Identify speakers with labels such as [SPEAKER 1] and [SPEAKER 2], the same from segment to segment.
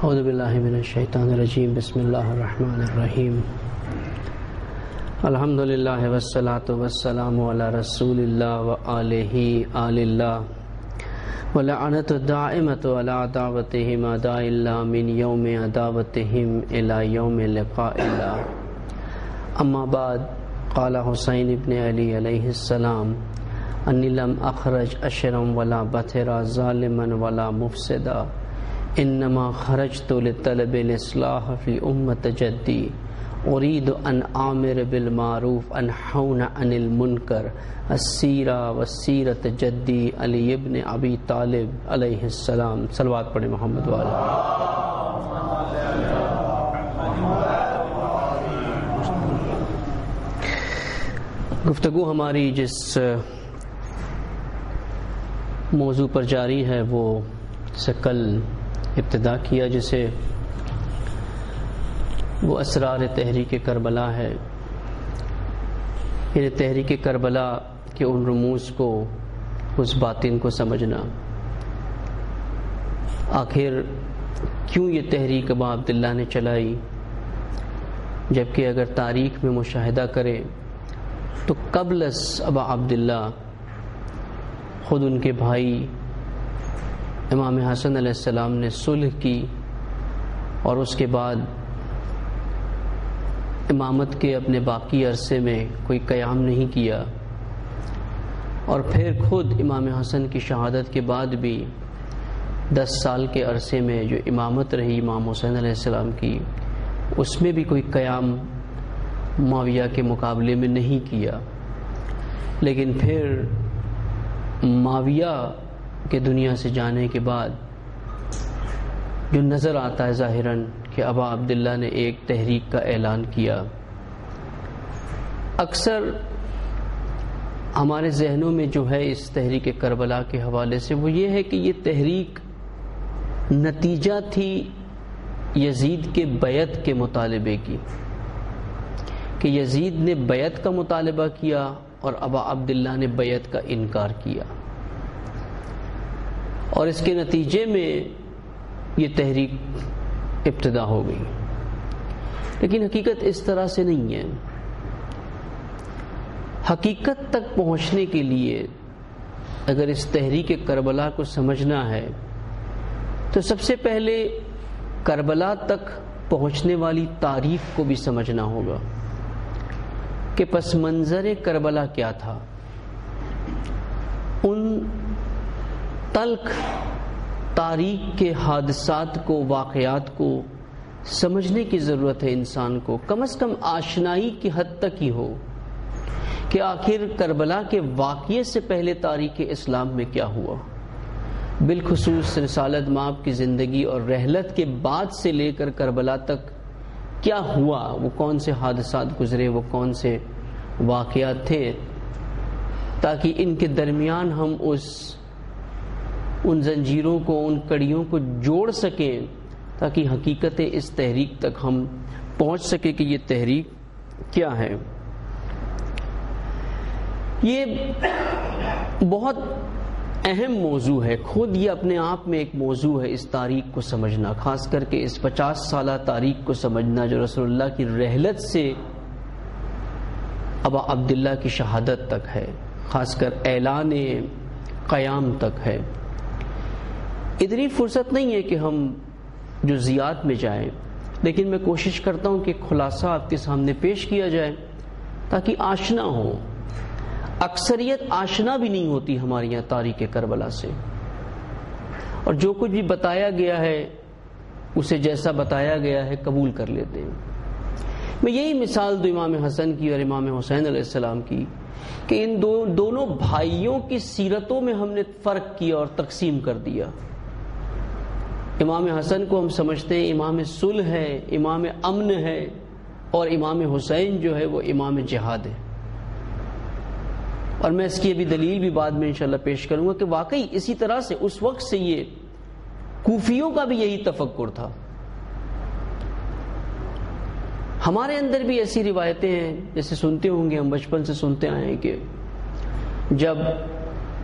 [SPEAKER 1] اعوذ باللہ من الشیطان الرجیم بسم اللہ الرحمن الرحیم الحمدللہ والصلاة والسلام علی رسول اللہ وآلہ آل اللہ ولعنت الدائمۃ علی دعوتہم اعداء اللہ من یوم عداوتہم الی یوم لقاء اللہ اما بعد قال حسین ابن علی علیہ السلام انی لم اخرج اشرا ولا بطرا ظالما ولا مفسدا انما خرجت لطلب الاصلاح فی امت جدی اريد ان آمر بالمعروف انہون عن المنکر السیرہ والسیرت جدی علی ابن ابی طالب علیہ السلام. صلوات پڑھیں محمد والا. گفتگو ہماری جس موضوع پر جاری ہے وہ سے کل ابتدا کیا، جسے وہ اسرار تحریک کربلا ہے، یعنی تحریک کربلا کے ان رموز کو، اس باطن کو سمجھنا. آخر کیوں یہ تحریک ابا عبداللہ نے چلائی، جبکہ اگر تاریخ میں مشاہدہ کریں تو قبل از ابا عبداللہ خود ان کے بھائی امام حسن علیہ السلام نے صلح کی، اور اس کے بعد امامت کے اپنے باقی عرصے میں کوئی قیام نہیں کیا، اور پھر خود امام حسن کی شہادت کے بعد بھی 10 سال کے عرصے میں جو امامت رہی امام حسین علیہ السلام کی، اس میں بھی کوئی قیام معاویہ کے مقابلے میں نہیں کیا. لیکن پھر معاویہ کے دنیا سے جانے کے بعد جو نظر آتا ہے ظاہراً کہ ابا عبداللہ نے ایک تحریک کا اعلان کیا. اکثر ہمارے ذہنوں میں جو ہے اس تحریک کربلا کے حوالے سے وہ یہ ہے کہ یہ تحریک نتیجہ تھی یزید کے بیعت کے مطالبے کی، کہ یزید نے بیعت کا مطالبہ کیا اور ابا عبداللہ نے بیعت کا انکار کیا، اور اس کے نتیجے میں یہ تحریک ابتدا ہو گئی. لیکن حقیقت اس طرح سے نہیں ہے. حقیقت تک پہنچنے کے لیے اگر اس تحریک کربلا کو سمجھنا ہے تو سب سے پہلے کربلا تک پہنچنے والی تاریخ کو بھی سمجھنا ہوگا کہ پس منظر کربلا کیا تھا. ان تلخ تاریخ کے حادثات کو، واقعات کو سمجھنے کی ضرورت ہے انسان کو، کم از کم آشنائی کی حد تک ہی ہو کہ آخر کربلا کے واقعے سے پہلے تاریخ اسلام میں کیا ہوا، بالخصوص رسالت مآب کی زندگی اور رحلت کے بعد سے لے کر کربلا تک کیا ہوا، وہ کون سے حادثات گزرے، وہ کون سے واقعات تھے، تاکہ ان کے درمیان ہم ان زنجیروں کو، ان کڑیوں کو جوڑ سکیں، تاکہ حقیقت اس تحریک تک ہم پہنچ سکیں کہ یہ تحریک کیا ہے. یہ بہت اہم موضوع ہے، خود یہ اپنے آپ میں ایک موضوع ہے اس تاریخ کو سمجھنا، خاص کر کے اس 50 سالہ تاریخ کو سمجھنا جو رسول اللہ کی رحلت سے ابا عبداللہ کی شہادت تک ہے، خاص کر اعلان قیام تک ہے. اتنی فرصت نہیں ہے کہ ہم جزیات میں جائیں، لیکن میں کوشش کرتا ہوں کہ خلاصہ آپ کے سامنے پیش کیا جائے تاکہ آشنا ہو. اکثریت آشنا بھی نہیں ہوتی ہمارے یہاں تاریخ کربلا سے، اور جو کچھ بھی بتایا گیا ہے اسے جیسا بتایا گیا ہے قبول کر لیتے ہیں. میں یہی مثال دو امام حسن کی اور امام حسین علیہ السلام کی، کہ ان دونوں بھائیوں کی سیرتوں میں ہم نے فرق کیا اور تقسیم کر دیا. امام حسن کو ہم سمجھتے ہیں امام صلح ہے، امام امن ہے، اور امام حسین جو ہے وہ امام جہاد ہے. اور میں اس کی ابھی دلیل بھی بعد میں انشاءاللہ پیش کروں گا کہ واقعی اسی طرح سے اس وقت سے یہ کوفیوں کا بھی یہی تفکر تھا. ہمارے اندر بھی ایسی روایتیں ہیں، جیسے سنتے ہوں گے، ہم بچپن سے سنتے آئے ہیں کہ جب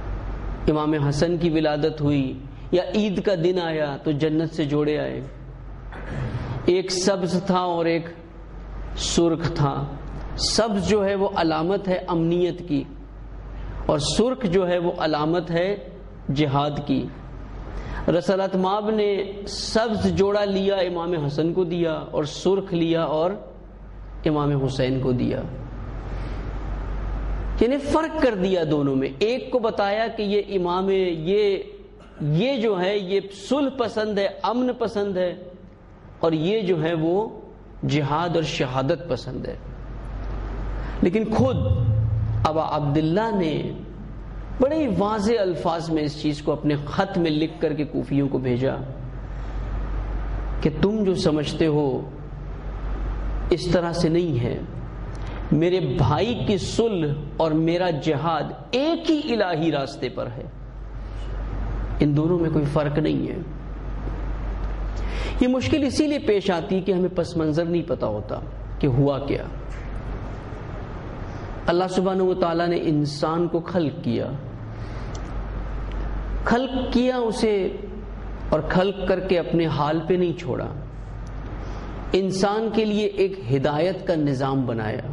[SPEAKER 1] امام حسن کی ولادت ہوئی یا عید کا دن آیا تو جنت سے جوڑے آئے. ایک سبز تھا اور ایک سرخ تھا. سبز جو ہے وہ علامت ہے امنیت کی، اور سرخ جو ہے وہ علامت ہے جہاد کی. رسالت مآب نے سبز جوڑا لیا، امام حسن کو دیا، اور سرخ لیا اور امام حسین کو دیا. یعنی فرق کر دیا دونوں میں. ایک کو بتایا کہ یہ امام یہ جو ہے یہ صلح پسند ہے، امن پسند ہے، اور یہ جو ہے وہ جہاد اور شہادت پسند ہے. لیکن خود ابا عبداللہ نے بڑے واضح الفاظ میں اس چیز کو اپنے خط میں لکھ کر کے کوفیوں کو بھیجا کہ تم جو سمجھتے ہو اس طرح سے نہیں ہے. میرے بھائی کی صلح اور میرا جہاد ایک ہی الہی راستے پر ہے، ان دونوں میں کوئی فرق نہیں ہے. یہ مشکل اسی لیے پیش آتی کہ ہمیں پس منظر نہیں پتا ہوتا کہ ہوا کیا. اللہ سبحانہ و تعالیٰ نے انسان کو خلق کیا اسے، اور خلق کر کے اپنے حال پہ نہیں چھوڑا. انسان کے لیے ایک ہدایت کا نظام بنایا،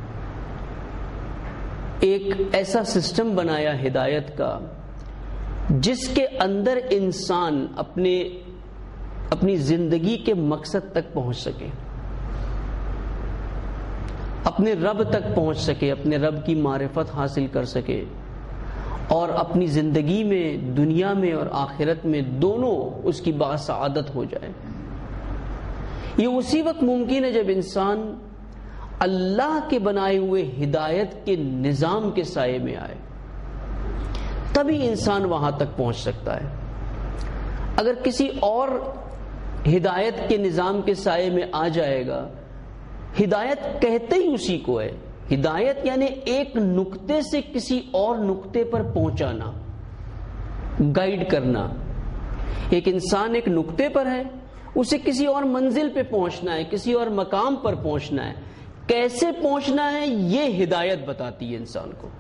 [SPEAKER 1] ایک ایسا سسٹم بنایا ہدایت کا جس کے اندر انسان اپنی زندگی کے مقصد تک پہنچ سکے، اپنے رب تک پہنچ سکے، اپنے رب کی معرفت حاصل کر سکے، اور اپنی زندگی میں دنیا میں اور آخرت میں دونوں اس کی باسعادت ہو جائے. یہ اسی وقت ممکن ہے جب انسان اللہ کے بنائے ہوئے ہدایت کے نظام کے سائے میں آئے، تبھی انسان وہاں تک پہنچ سکتا ہے. اگر کسی اور ہدایت کے نظام کے سائے میں آ جائے گا، ہدایت کہتے ہی اسی کو ہے. ہدایت یعنی ایک نقطے سے کسی اور نقطے پر پہنچانا، گائیڈ کرنا. ایک انسان ایک نقطے پر ہے، اسے کسی اور منزل پہ پہنچنا ہے، کسی اور مقام پر پہنچنا ہے. کیسے پہنچنا ہے یہ ہدایت بتاتی ہے انسان کو.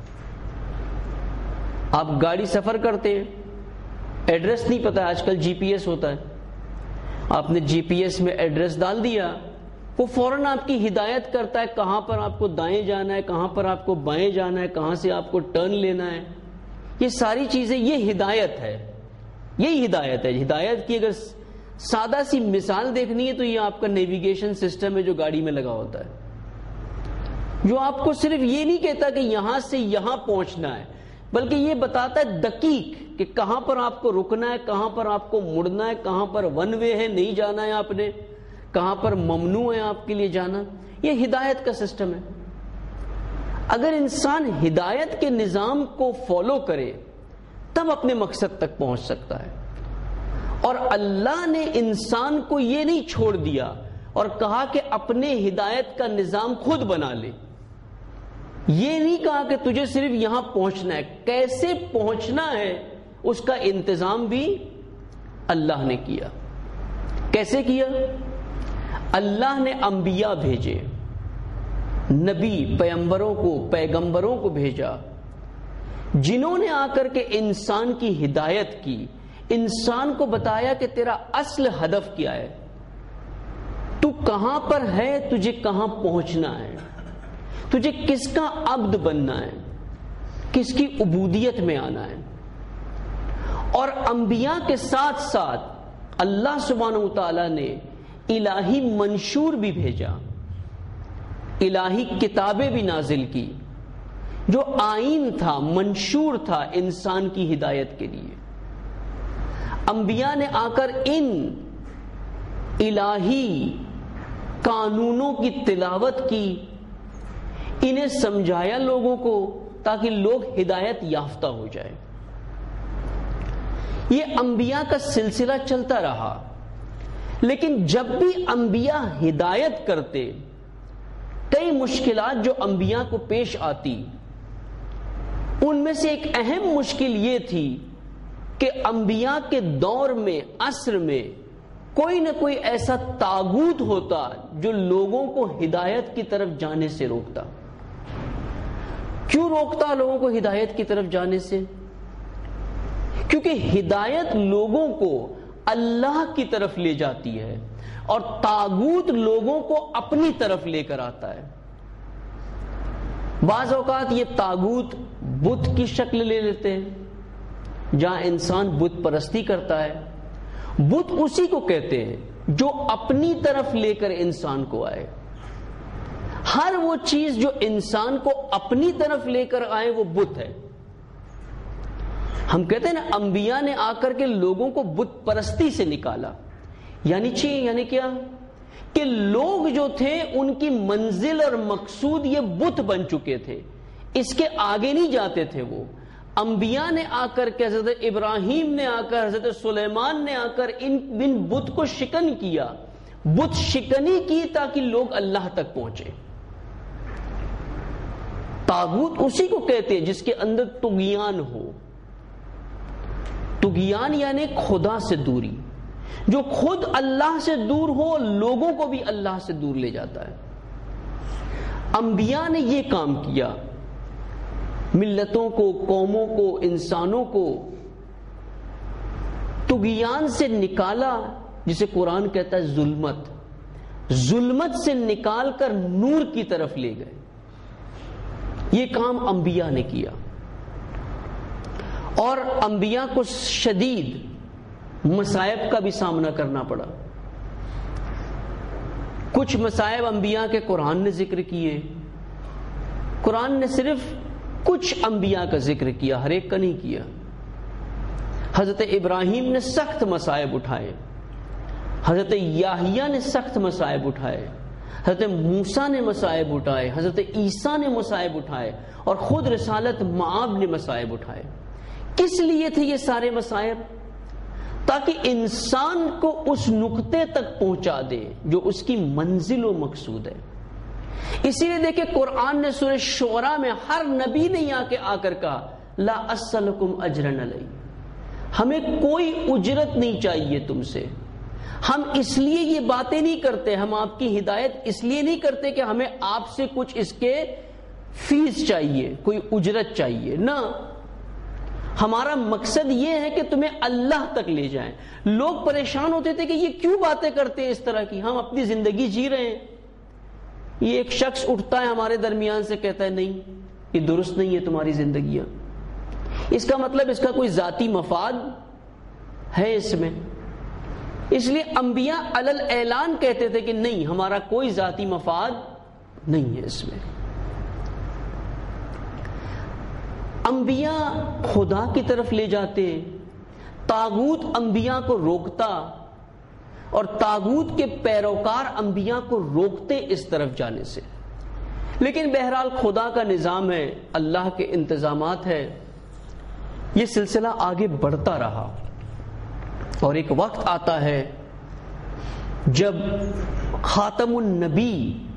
[SPEAKER 1] آپ گاڑی سفر کرتے ہیں، ایڈریس نہیں پتا، آج کل جی پی ایس ہوتا ہے، آپ نے جی پی ایس میں ایڈریس ڈال دیا، وہ فوراً آپ کی ہدایت کرتا ہے کہاں پر آپ کو دائیں جانا ہے، کہاں پر آپ کو بائیں جانا ہے، کہاں سے آپ کو ٹرن لینا ہے. یہ ساری چیزیں یہ ہدایت ہے، یہی ہدایت ہے. ہدایت کی اگر سادہ سی مثال دیکھنی ہے تو یہ آپ کا نیویگیشن سسٹم ہے جو گاڑی میں لگا ہوتا ہے، جو آپ کو صرف یہ نہیں کہتا کہ یہاں سے یہاں پہنچنا ہے، بلکہ یہ بتاتا ہے دقیق کہ کہاں پر آپ کو رکنا ہے، کہاں پر آپ کو مڑنا ہے، کہاں پر ون وے ہے نہیں جانا ہے آپ نے، کہاں پر ممنوع ہے آپ کے لیے جانا. یہ ہدایت کا سسٹم ہے. اگر انسان ہدایت کے نظام کو فالو کرے تب اپنے مقصد تک پہنچ سکتا ہے. اور اللہ نے انسان کو یہ نہیں چھوڑ دیا اور کہا کہ اپنے ہدایت کا نظام خود بنا لے. یہ نہیں کہا کہ تجھے صرف یہاں پہنچنا ہے، کیسے پہنچنا ہے اس کا انتظام بھی اللہ نے کیا. کیسے کیا؟ اللہ نے انبیاء بھیجے، نبی پیغمبروں کو بھیجا، جنہوں نے آ کر کے انسان کی ہدایت کی، انسان کو بتایا کہ تیرا اصل ہدف کیا ہے، تو کہاں پر ہے، تجھے کہاں پہنچنا ہے، تجھے کس کا عبد بننا ہے، کس کی عبودیت میں آنا ہے. اور انبیاء کے ساتھ ساتھ اللہ سبحانہ و تعالی نے الہی منشور بھی بھیجا، الہی کتابیں بھی نازل کی، جو آئین تھا، منشور تھا انسان کی ہدایت کے لیے. انبیاء نے آ کر ان الہی قانونوں کی تلاوت کی، انہیں سمجھایا لوگوں کو تاکہ لوگ ہدایت یافتہ ہو جائے. یہ انبیاء کا سلسلہ چلتا رہا. لیکن جب بھی انبیاء ہدایت کرتے، کئی مشکلات جو انبیاء کو پیش آتی، ان میں سے ایک اہم مشکل یہ تھی کہ انبیاء کے دور میں، عصر میں کوئی نہ کوئی ایسا طاغوت ہوتا جو لوگوں کو ہدایت کی طرف جانے سے روکتا. کیوں روکتا لوگوں کو ہدایت کی طرف جانے سے؟ کیونکہ ہدایت لوگوں کو اللہ کی طرف لے جاتی ہے اور طاغوت لوگوں کو اپنی طرف لے کر آتا ہے۔ بعض اوقات یہ طاغوت بت کی شکل لے لیتے ہیں، جہاں انسان بت پرستی کرتا ہے۔ بت اسی کو کہتے ہیں جو اپنی طرف لے کر انسان کو آئے۔ ہر وہ چیز جو انسان کو اپنی طرف لے کر آئے وہ بت ہے۔ ہم کہتے ہیں نا انبیاء نے آ کر کے لوگوں کو بت پرستی سے نکالا، یعنی کیا کہ لوگ جو تھے ان کی منزل اور مقصود یہ بت بن چکے تھے، اس کے آگے نہیں جاتے تھے۔ وہ انبیاء نے آ کر کے حضرت ابراہیم نے آ کر حضرت سلیمان نے آ کر ان بت کو شکن کیا، بت شکنی کی تاکہ لوگ اللہ تک پہنچے۔ طاغوت اسی کو کہتے ہیں جس کے اندر طغیان ہو۔ طغیان یعنی خدا سے دوری، جو خود اللہ سے دور ہو لوگوں کو بھی اللہ سے دور لے جاتا ہے۔ انبیاء نے یہ کام کیا، ملتوں کو، قوموں کو، انسانوں کو طغیان سے نکالا، جسے قرآن کہتا ہے ظلمت سے نکال کر نور کی طرف لے گئے۔ یہ کام انبیاء نے کیا، اور انبیاء کو شدید مصائب کا بھی سامنا کرنا پڑا۔ کچھ مصائب انبیاء کے قرآن نے ذکر کیے، قرآن نے صرف کچھ انبیاء کا ذکر کیا، ہر ایک کا نہیں کیا۔ حضرت ابراہیم نے سخت مصائب اٹھائے، حضرت یحییٰ نے سخت مصائب اٹھائے، حضرت موسیٰ نے مصائب اٹھائے، حضرت عیسیٰ نے مصائب اٹھائے، اور خود رسالت معاب نے مصائب اٹھائے۔ کس لیے تھے یہ سارے مصائب؟ تاکہ انسان کو اس نقطے تک پہنچا دے جو اس کی منزل و مقصود ہے۔ اسی لیے دیکھیں قرآن نے سورہ شعراء میں ہر نبی نے آ کر کہا لا اسألکم اجرا علیہ، ہمیں کوئی اجرت نہیں چاہیے تم سے، ہم اس لیے یہ باتیں نہیں کرتے، ہم آپ کی ہدایت اس لیے نہیں کرتے کہ ہمیں آپ سے کچھ اس کے فیس چاہیے، کوئی اجرت چاہیے، نہ، ہمارا مقصد یہ ہے کہ تمہیں اللہ تک لے جائیں۔ لوگ پریشان ہوتے تھے کہ یہ کیوں باتیں کرتے ہیں اس طرح کی، ہم اپنی زندگی جی رہے ہیں۔ یہ ایک شخص اٹھتا ہے ہمارے درمیان سے کہتا ہے نہیں یہ درست نہیں ہے تمہاری زندگیاں، اس کا مطلب اس کا کوئی ذاتی مفاد ہے اس میں۔ اس لیے انبیاء علل اعلان کہتے تھے کہ نہیں، ہمارا کوئی ذاتی مفاد نہیں ہے اس میں۔ انبیاء خدا کی طرف لے جاتے، طاغوت انبیاء کو روکتا، اور طاغوت کے پیروکار انبیاء کو روکتے اس طرف جانے سے۔ لیکن بہرحال خدا کا نظام ہے، اللہ کے انتظامات ہے، یہ سلسلہ آگے بڑھتا رہا، اور ایک وقت آتا ہے جب خاتم النبی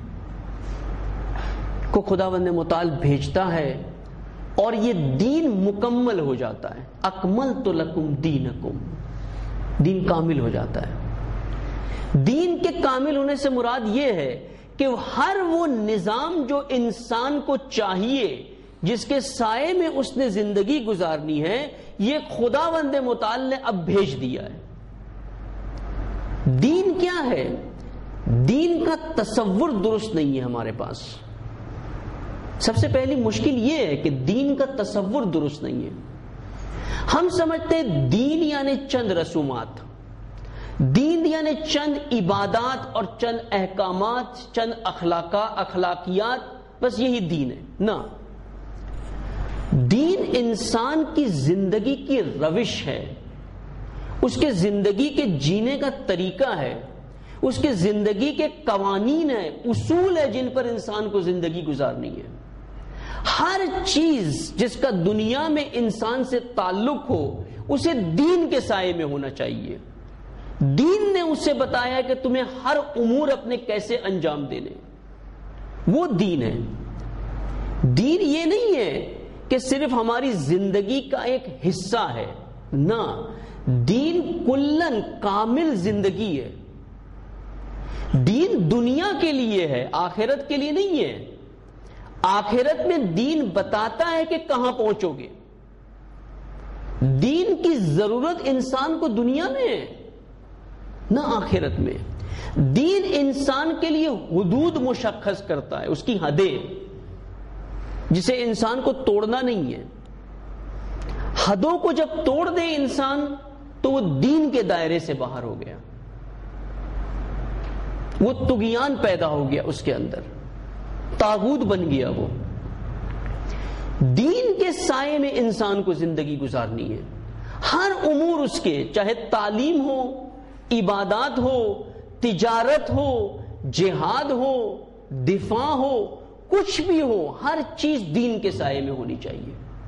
[SPEAKER 1] کو خداوند متعال بھیجتا ہے اور یہ دین مکمل ہو جاتا ہے۔ اکملت لکم دینکم، دین کامل ہو جاتا ہے۔ دین کے کامل ہونے سے مراد یہ ہے کہ ہر وہ نظام جو انسان کو چاہیے، جس کے سائے میں اس نے زندگی گزارنی ہے، یہ خداوند متعال نے اب بھیج دیا ہے۔ دین کیا ہے؟ دین کا تصور درست نہیں ہے ہمارے پاس۔ سب سے پہلی مشکل یہ ہے کہ دین کا تصور درست نہیں ہے۔ ہم سمجھتے ہیں دین یعنی چند رسومات، دین یعنی چند عبادات اور چند احکامات، چند اخلاقیات، بس یہی دین ہے۔ نہ، دین انسان کی زندگی کی روش ہے، اس کے زندگی کے جینے کا طریقہ ہے، اس کے زندگی کے قوانین ہیں، اصول ہے جن پر انسان کو زندگی گزارنی ہے۔ ہر چیز جس کا دنیا میں انسان سے تعلق ہو اسے دین کے سائے میں ہونا چاہیے۔ دین نے اسے بتایا کہ تمہیں ہر امور اپنے کیسے انجام دینے، وہ دین ہے۔ دین یہ نہیں ہے کہ صرف ہماری زندگی کا ایک حصہ ہے، نہ، دین کلن کامل زندگی ہے۔ دین دنیا کے لیے ہے، آخرت کے لیے نہیں ہے۔ آخرت میں دین بتاتا ہے کہ کہاں پہنچو گے۔ دین کی ضرورت انسان کو دنیا میں ہے، نہ آخرت میں. دین انسان کے لیے حدود مشخص کرتا ہے، اس کی حدیں، جسے انسان کو توڑنا نہیں ہے. حدوں کو جب توڑ دے انسان تو وہ دین کے دائرے سے باہر ہو گیا، وہ طغیان پیدا ہو گیا، اس کے اندر طاغوت بن گیا. وہ دین کے سائے میں انسان کو زندگی گزارنی ہے. ہر امور اس کے، چاہے تعلیم ہو، عبادات ہو، تجارت ہو، جہاد ہو، دفاع ہو، کچھ بھی ہو، ہر چیز دین کے سائے میں ہونی چاہیے.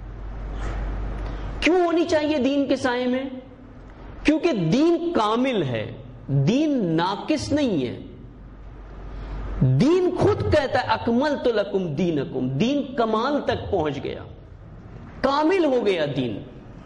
[SPEAKER 1] کیوں ہونی چاہیے دین کے سائے میں؟ کیونکہ دین کامل ہے، دین ناقص نہیں ہے. دین خود کہتا ہے اکملت لکم دینکم، دین کمال تک پہنچ گیا، کامل ہو گیا دین.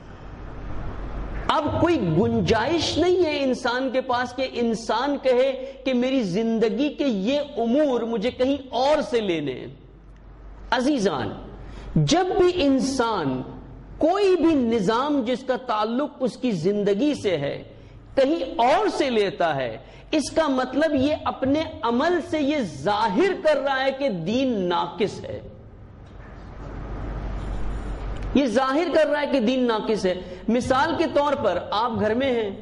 [SPEAKER 1] اب کوئی گنجائش نہیں ہے انسان کے پاس کہ انسان کہے کہ میری زندگی کے یہ امور مجھے کہیں اور سے لینے ہیں. عزیزان، جب بھی انسان کوئی بھی نظام جس کا تعلق اس کی زندگی سے ہے کہیں اور سے لیتا ہے، اس کا مطلب یہ اپنے عمل سے یہ ظاہر کر رہا ہے کہ دین ناقص ہے. یہ ظاہر کر رہا ہے کہ دین ناقص ہے. مثال کے طور پر آپ گھر میں ہیں،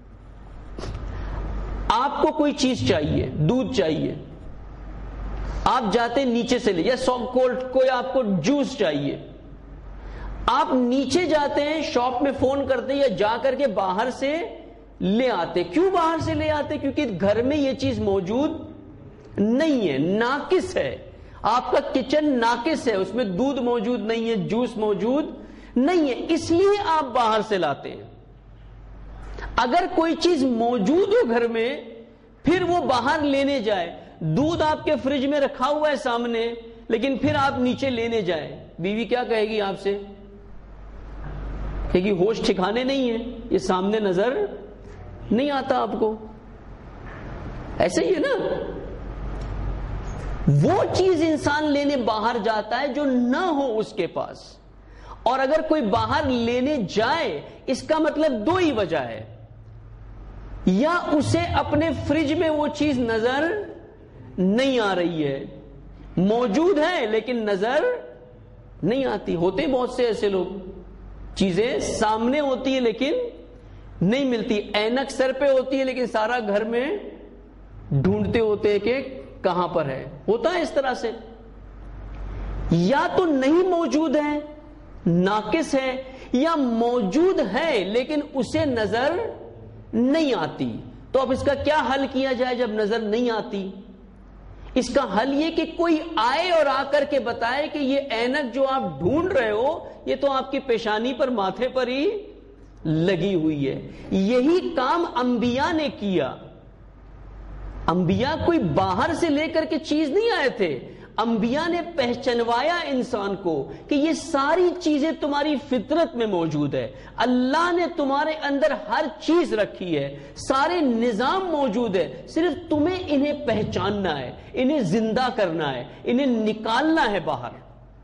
[SPEAKER 1] آپ کو کوئی چیز چاہیے، دودھ چاہیے، آپ جاتے ہیں نیچے سے لے، یا کوئی آپ کو جوس چاہیے، آپ نیچے جاتے ہیں، شاپ میں فون کرتے ہیں یا جا کر کے باہر سے لے آتے. کیوں باہر سے لے آتے؟ کیونکہ گھر میں یہ چیز موجود نہیں ہے، ناقص ہے. آپ کا کچن ناقص ہے، اس میں دودھ موجود نہیں ہے، جوس موجود نہیں ہے، اس لیے آپ باہر سے لاتے ہیں. اگر کوئی چیز موجود ہو گھر میں، پھر وہ باہر لینے جائے، دودھ آپ کے فریج میں رکھا ہوا ہے سامنے، لیکن پھر آپ نیچے لینے جائیں، بیوی کیا کہے گی آپ سے؟ کہے گی ہوش ٹھکانے نہیں ہے، یہ سامنے نظر نہیں آتا آپ کو. ایسے ہی ہے نا. وہ چیز انسان لینے باہر جاتا ہے جو نہ ہو اس کے پاس، اور اگر کوئی باہر لینے جائے اس کا مطلب دو ہی وجہ ہے، یا اسے اپنے فریج میں وہ چیز نظر نہیں آ رہی ہے، موجود ہے لیکن نظر نہیں آتی. ہوتے بہت سے ایسے لوگ، چیزیں سامنے ہوتی ہے لیکن نہیں ملتی، اینک سر پہ ہوتی ہے لیکن سارا گھر میں ڈھونڈتے ہوتے ہیں کہ کہاں پر ہے. ہوتا ہے اس طرح سے. یا تو نہیں موجود ہے، ناقص ہے، یا موجود ہے لیکن اسے نظر نہیں آتی. تو اب اس کا کیا حل کیا جائے جب نظر نہیں آتی؟ اس کا حل یہ کہ کوئی آئے اور آ کر کے بتائے کہ یہ اینک جو آپ ڈھونڈ رہے ہو یہ تو آپ کی پیشانی پر، ماتھے پر ہی لگی ہوئی ہے. یہی کام انبیاء نے کیا. انبیاء کوئی باہر سے لے کر کے چیز نہیں آئے تھے، انبیاء نے پہچنوایا انسان کو کہ یہ ساری چیزیں تمہاری فطرت میں موجود ہے، اللہ نے تمہارے اندر ہر چیز رکھی ہے، سارے نظام موجود ہے، صرف تمہیں انہیں پہچاننا ہے، انہیں زندہ کرنا ہے، انہیں نکالنا ہے باہر.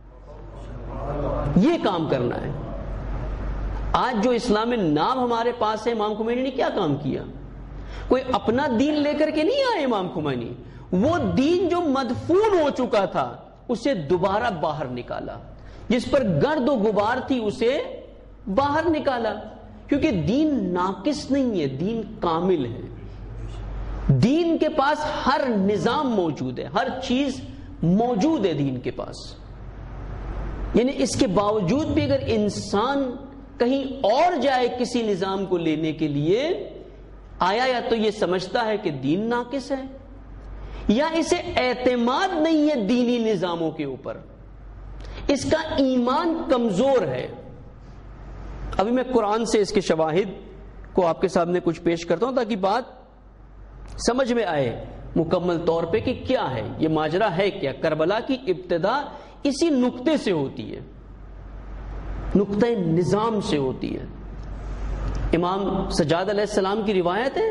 [SPEAKER 1] یہ کام کرنا ہے. آج جو اسلام نام ہمارے پاس ہے، امام خمینی نے کیا کام کیا؟ کوئی اپنا دین لے کر کے نہیں آئے امام خمینی، وہ دین جو مدفون ہو چکا تھا اسے دوبارہ باہر نکالا، جس پر گرد و غبار تھی اسے باہر نکالا. کیونکہ دین ناقص نہیں ہے، دین کامل ہے. دین کے پاس ہر نظام موجود ہے، ہر چیز موجود ہے دین کے پاس. یعنی اس کے باوجود بھی اگر انسان کہیں اور جائے کسی نظام کو لینے کے لیے، آیا یا تو یہ سمجھتا ہے کہ دین ناقص ہے، یا اسے اعتماد نہیں ہے دینی نظاموں کے اوپر، اس کا ایمان کمزور ہے. ابھی میں قرآن سے اس کے شواہد کو آپ کے سامنے کچھ پیش کرتا ہوں تاکہ بات سمجھ میں آئے مکمل طور پہ کہ کیا ہے یہ ماجرا ہے کیا. کربلا کی ابتدا اسی نقطے سے ہوتی ہے، نقطہ نظام سے ہوتی ہے. امام سجاد علیہ السلام کی روایت ہے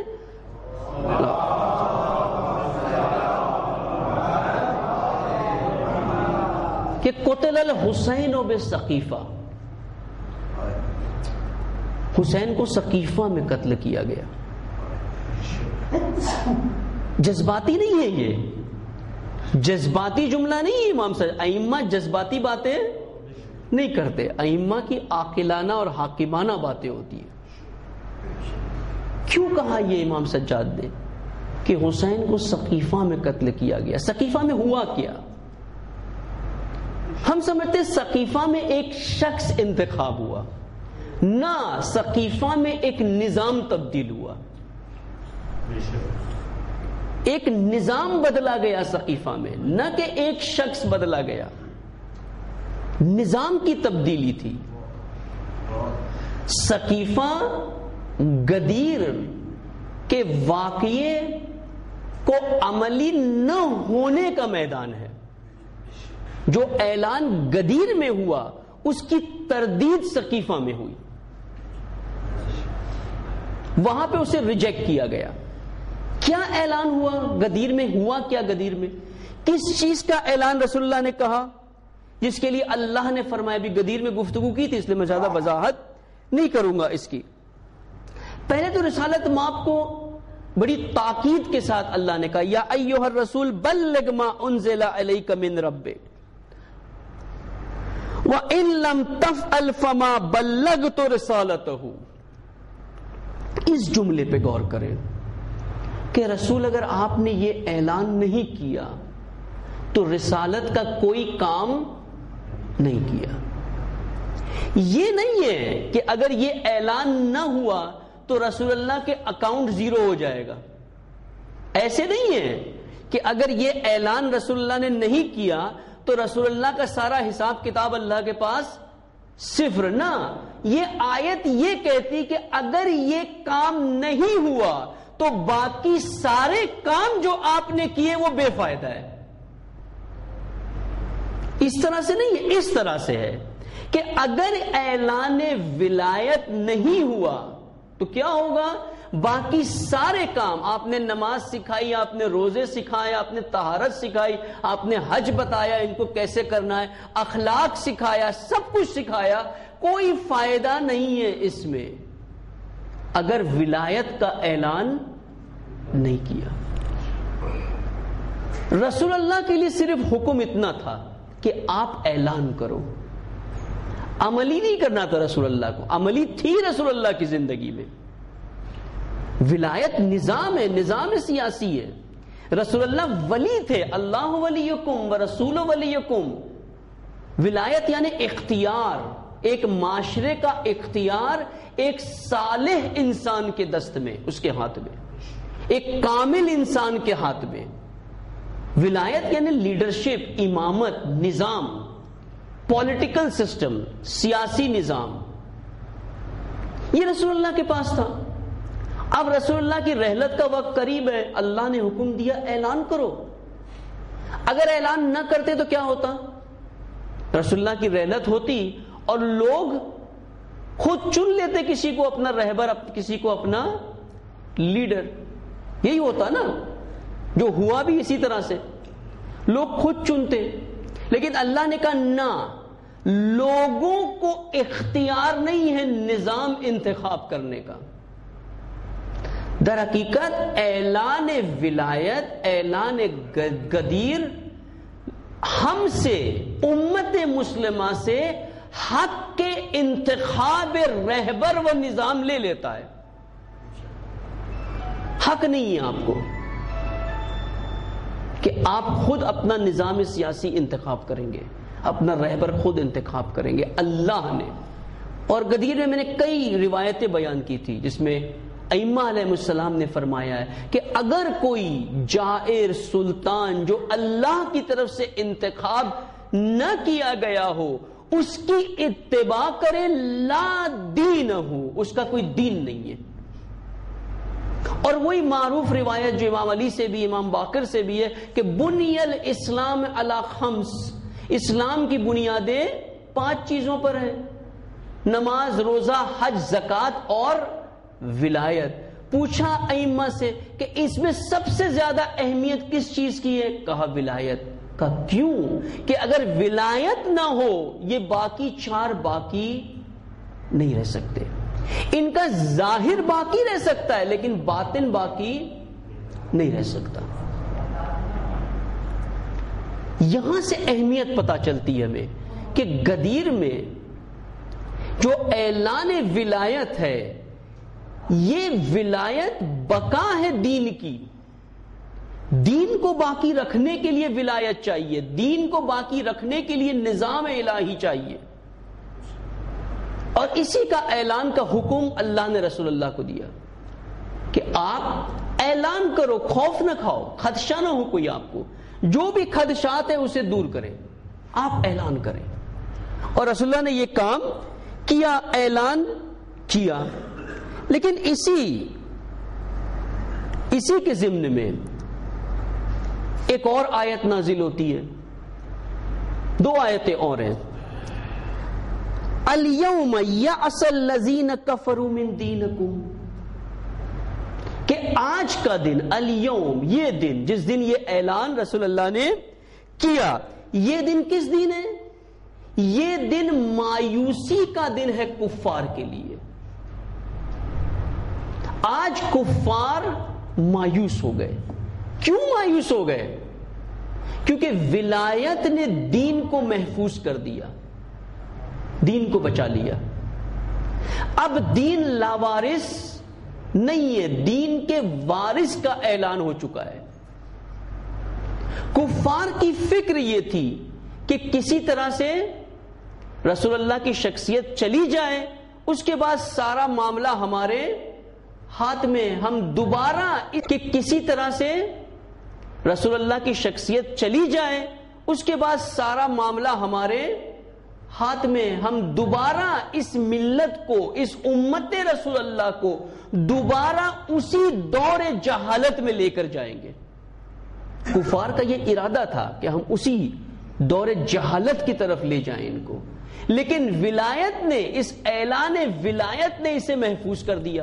[SPEAKER 1] کہ قتل الحسین بسقیفہ، حسین کو سقیفہ میں قتل کیا گیا. جذباتی نہیں ہے، یہ جذباتی جملہ نہیں ہے امام صاحب. ائمہ جذباتی باتیں نہیں کرتے، ائمہ کی عاقلانہ اور حاکمانہ باتیں ہوتی ہیں. کیوں کہا یہ امام سجاد نے کہ حسین کو سقیفہ میں قتل کیا گیا؟ سقیفہ میں ہوا کیا؟ ہم سمجھتے سقیفہ میں ایک شخص انتخاب ہوا، نہ سقیفہ میں ایک نظام تبدیل ہوا، ایک نظام بدلا گیا سقیفہ میں، نہ کہ ایک شخص بدلا گیا. نظام کی تبدیلی تھی. سقیفہ غدیر کے واقعے کو عملی نہ ہونے کا میدان ہے. جو اعلان غدیر میں ہوا اس کی تردید سقیفہ میں ہوئی، وہاں پہ اسے ریجیکٹ کیا گیا. کیا اعلان ہوا غدیر میں؟ ہوا کیا غدیر میں؟ کس چیز کا اعلان رسول اللہ نے کہا جس کے لیے اللہ نے فرمایا؟ بھی غدیر میں گفتگو کی تھی، اس لیے میں زیادہ وضاحت نہیں کروں گا اس کی. پہلے تو رسالت مآب کو بڑی تاکید کے ساتھ اللہ نے کہا یا ایھا الرسول بلغ ما انزل الیک من ربک وَإِن لَمْ تَفْعَلْ فَمَا بَلَّغْتُ رِسَالَتَهُ. اس جملے پہ غور کریں کہ رسول اگر آپ نے یہ اعلان نہیں کیا تو رسالت کا کوئی کام نہیں کیا. یہ نہیں ہے کہ اگر یہ اعلان نہ ہوا تو رسول اللہ کے اکاؤنٹ زیرو ہو جائے گا. ایسے نہیں ہے کہ اگر یہ اعلان رسول اللہ نے نہیں کیا تو رسول اللہ کا سارا حساب کتاب اللہ کے پاس صفر. نہ، یہ آیت یہ کہتی کہ اگر یہ کام نہیں ہوا تو باقی سارے کام جو آپ نے کیے وہ بے فائدہ ہے. اس طرح سے نہیں ہے، اس طرح سے ہے کہ اگر اعلان ولایت نہیں ہوا تو کیا ہوگا؟ باقی سارے کام، آپ نے نماز سکھائی، آپ نے روزے سکھائے، آپ نے طہارت سکھائی، آپ نے حج بتایا ان کو کیسے کرنا ہے، اخلاق سکھایا، سب کچھ سکھایا، کوئی فائدہ نہیں ہے اس میں اگر ولایت کا اعلان نہیں کیا. رسول اللہ کے لیے صرف حکم اتنا تھا کہ آپ اعلان کرو. عملی نہیں کرنا تھا رسول اللہ کو. عملی تھی رسول اللہ کی زندگی میں. ولایت نظام ہے، نظام سیاسی ہے. رسول اللہ ولی تھے، اللہ ولیکم ورسول ولیکم. ولایت یعنی اختیار، ایک معاشرے کا اختیار ایک صالح انسان کے دست میں، اس کے ہاتھ میں، ایک کامل انسان کے ہاتھ میں. ولایت یعنی لیڈرشپ، امامت، نظام، پولیٹیکل سسٹم، سیاسی نظام. یہ رسول اللہ کے پاس تھا. اب رسول اللہ کی رحلت کا وقت قریب ہے، اللہ نے حکم دیا اعلان کرو. اگر اعلان نہ کرتے تو کیا ہوتا؟ رسول اللہ کی رحلت ہوتی اور لوگ خود چن لیتے کسی کو اپنا رہبر، کسی کو اپنا لیڈر. یہی ہوتا نا، جو ہوا بھی اسی طرح سے، لوگ خود چنتے. لیکن اللہ نے کہا نہ، لوگوں کو اختیار نہیں ہے نظام انتخاب کرنے کا. در حقیقت اعلان ولایت، اعلان غدیر ہم سے، امت مسلمہ سے حق کے انتخاب رہبر و نظام لے لیتا ہے. حق نہیں ہے آپ کو کہ آپ خود اپنا نظام سیاسی انتخاب کریں گے، اپنا رہبر خود انتخاب کریں گے. اللہ نے. اور غدیر میں میں نے کئی روایتیں بیان کی تھی جس میں ائمہ علیہ السلام نے فرمایا ہے کہ اگر کوئی جائر سلطان جو اللہ کی طرف سے انتخاب نہ کیا گیا ہو اس کی اتباع کرے، لا دین ہو، اس کا کوئی دین نہیں ہے. اور وہی معروف روایت جو امام علی سے بھی، امام باقر سے بھی ہے کہ بنی الاسلام علی خمس، اسلام کی بنیادیں 5 چیزوں پر ہیں: نماز، روزہ، حج، زکوٰۃ اور ولایت. پوچھا ائمہ سے کہ اس میں سب سے زیادہ اہمیت کس چیز کی ہے؟ کہا ولایت. کا کیوں؟ کہ اگر ولایت نہ ہو یہ باقی 4 باقی نہیں رہ سکتے. ان کا ظاہر باقی رہ سکتا ہے لیکن باطن باقی نہیں رہ سکتا. یہاں سے اہمیت پتہ چلتی ہے ہمیں کہ غدیر میں جو اعلان ولایت ہے یہ ولایت بقا ہے دین کی. دین کو باقی رکھنے کے لیے ولایت چاہیے, دین کو باقی رکھنے کے لیے نظام الہی چاہیے, اور اسی کا اعلان کا حکم اللہ نے رسول اللہ کو دیا کہ آپ اعلان کرو, خوف نہ کھاؤ, خدشہ نہ ہو کوئی آپ کو, جو بھی خدشات ہیں اسے دور کریں, آپ اعلان کریں. اور رسول اللہ نے یہ کام کیا, اعلان کیا. لیکن اسی کے ضمن میں ایک اور آیت نازل ہوتی ہے, 2 آیتیں اور ہیں. اليوم یأس الذین کفروا من دینکم, کہ آج کا دن, الیوم یہ دن, جس دن یہ اعلان رسول اللہ نے کیا, یہ دن کس دن ہے؟ یہ دن مایوسی کا دن ہے کفار کے لیے. آج کفار مایوس ہو گئے. کیوں مایوس ہو گئے؟ کیونکہ ولایت نے دین کو محفوظ کر دیا, دین کو بچا لیا. اب دین لاوارث نہیں ہے, دین کے وارث کا اعلان ہو چکا ہے. کفار کی فکر یہ تھی کہ کسی طرح سے رسول اللہ کی شخصیت چلی جائے, اس کے بعد سارا معاملہ ہمارے ہاتھ میں, ہم دوبارہ کہ کسی طرح سے رسول اللہ کی شخصیت چلی جائے, اس کے بعد سارا معاملہ ہمارے ہاتھ میں, ہم دوبارہ اس ملت کو, اس امت رسول اللہ کو دوبارہ اسی دور جہالت میں لے کر جائیں گے. کفار کا یہ ارادہ تھا کہ ہم اسی دور جہالت کی طرف لے جائیں ان کو, لیکن ولایت نے, اس اعلان ولایت نے اسے محفوظ کر دیا.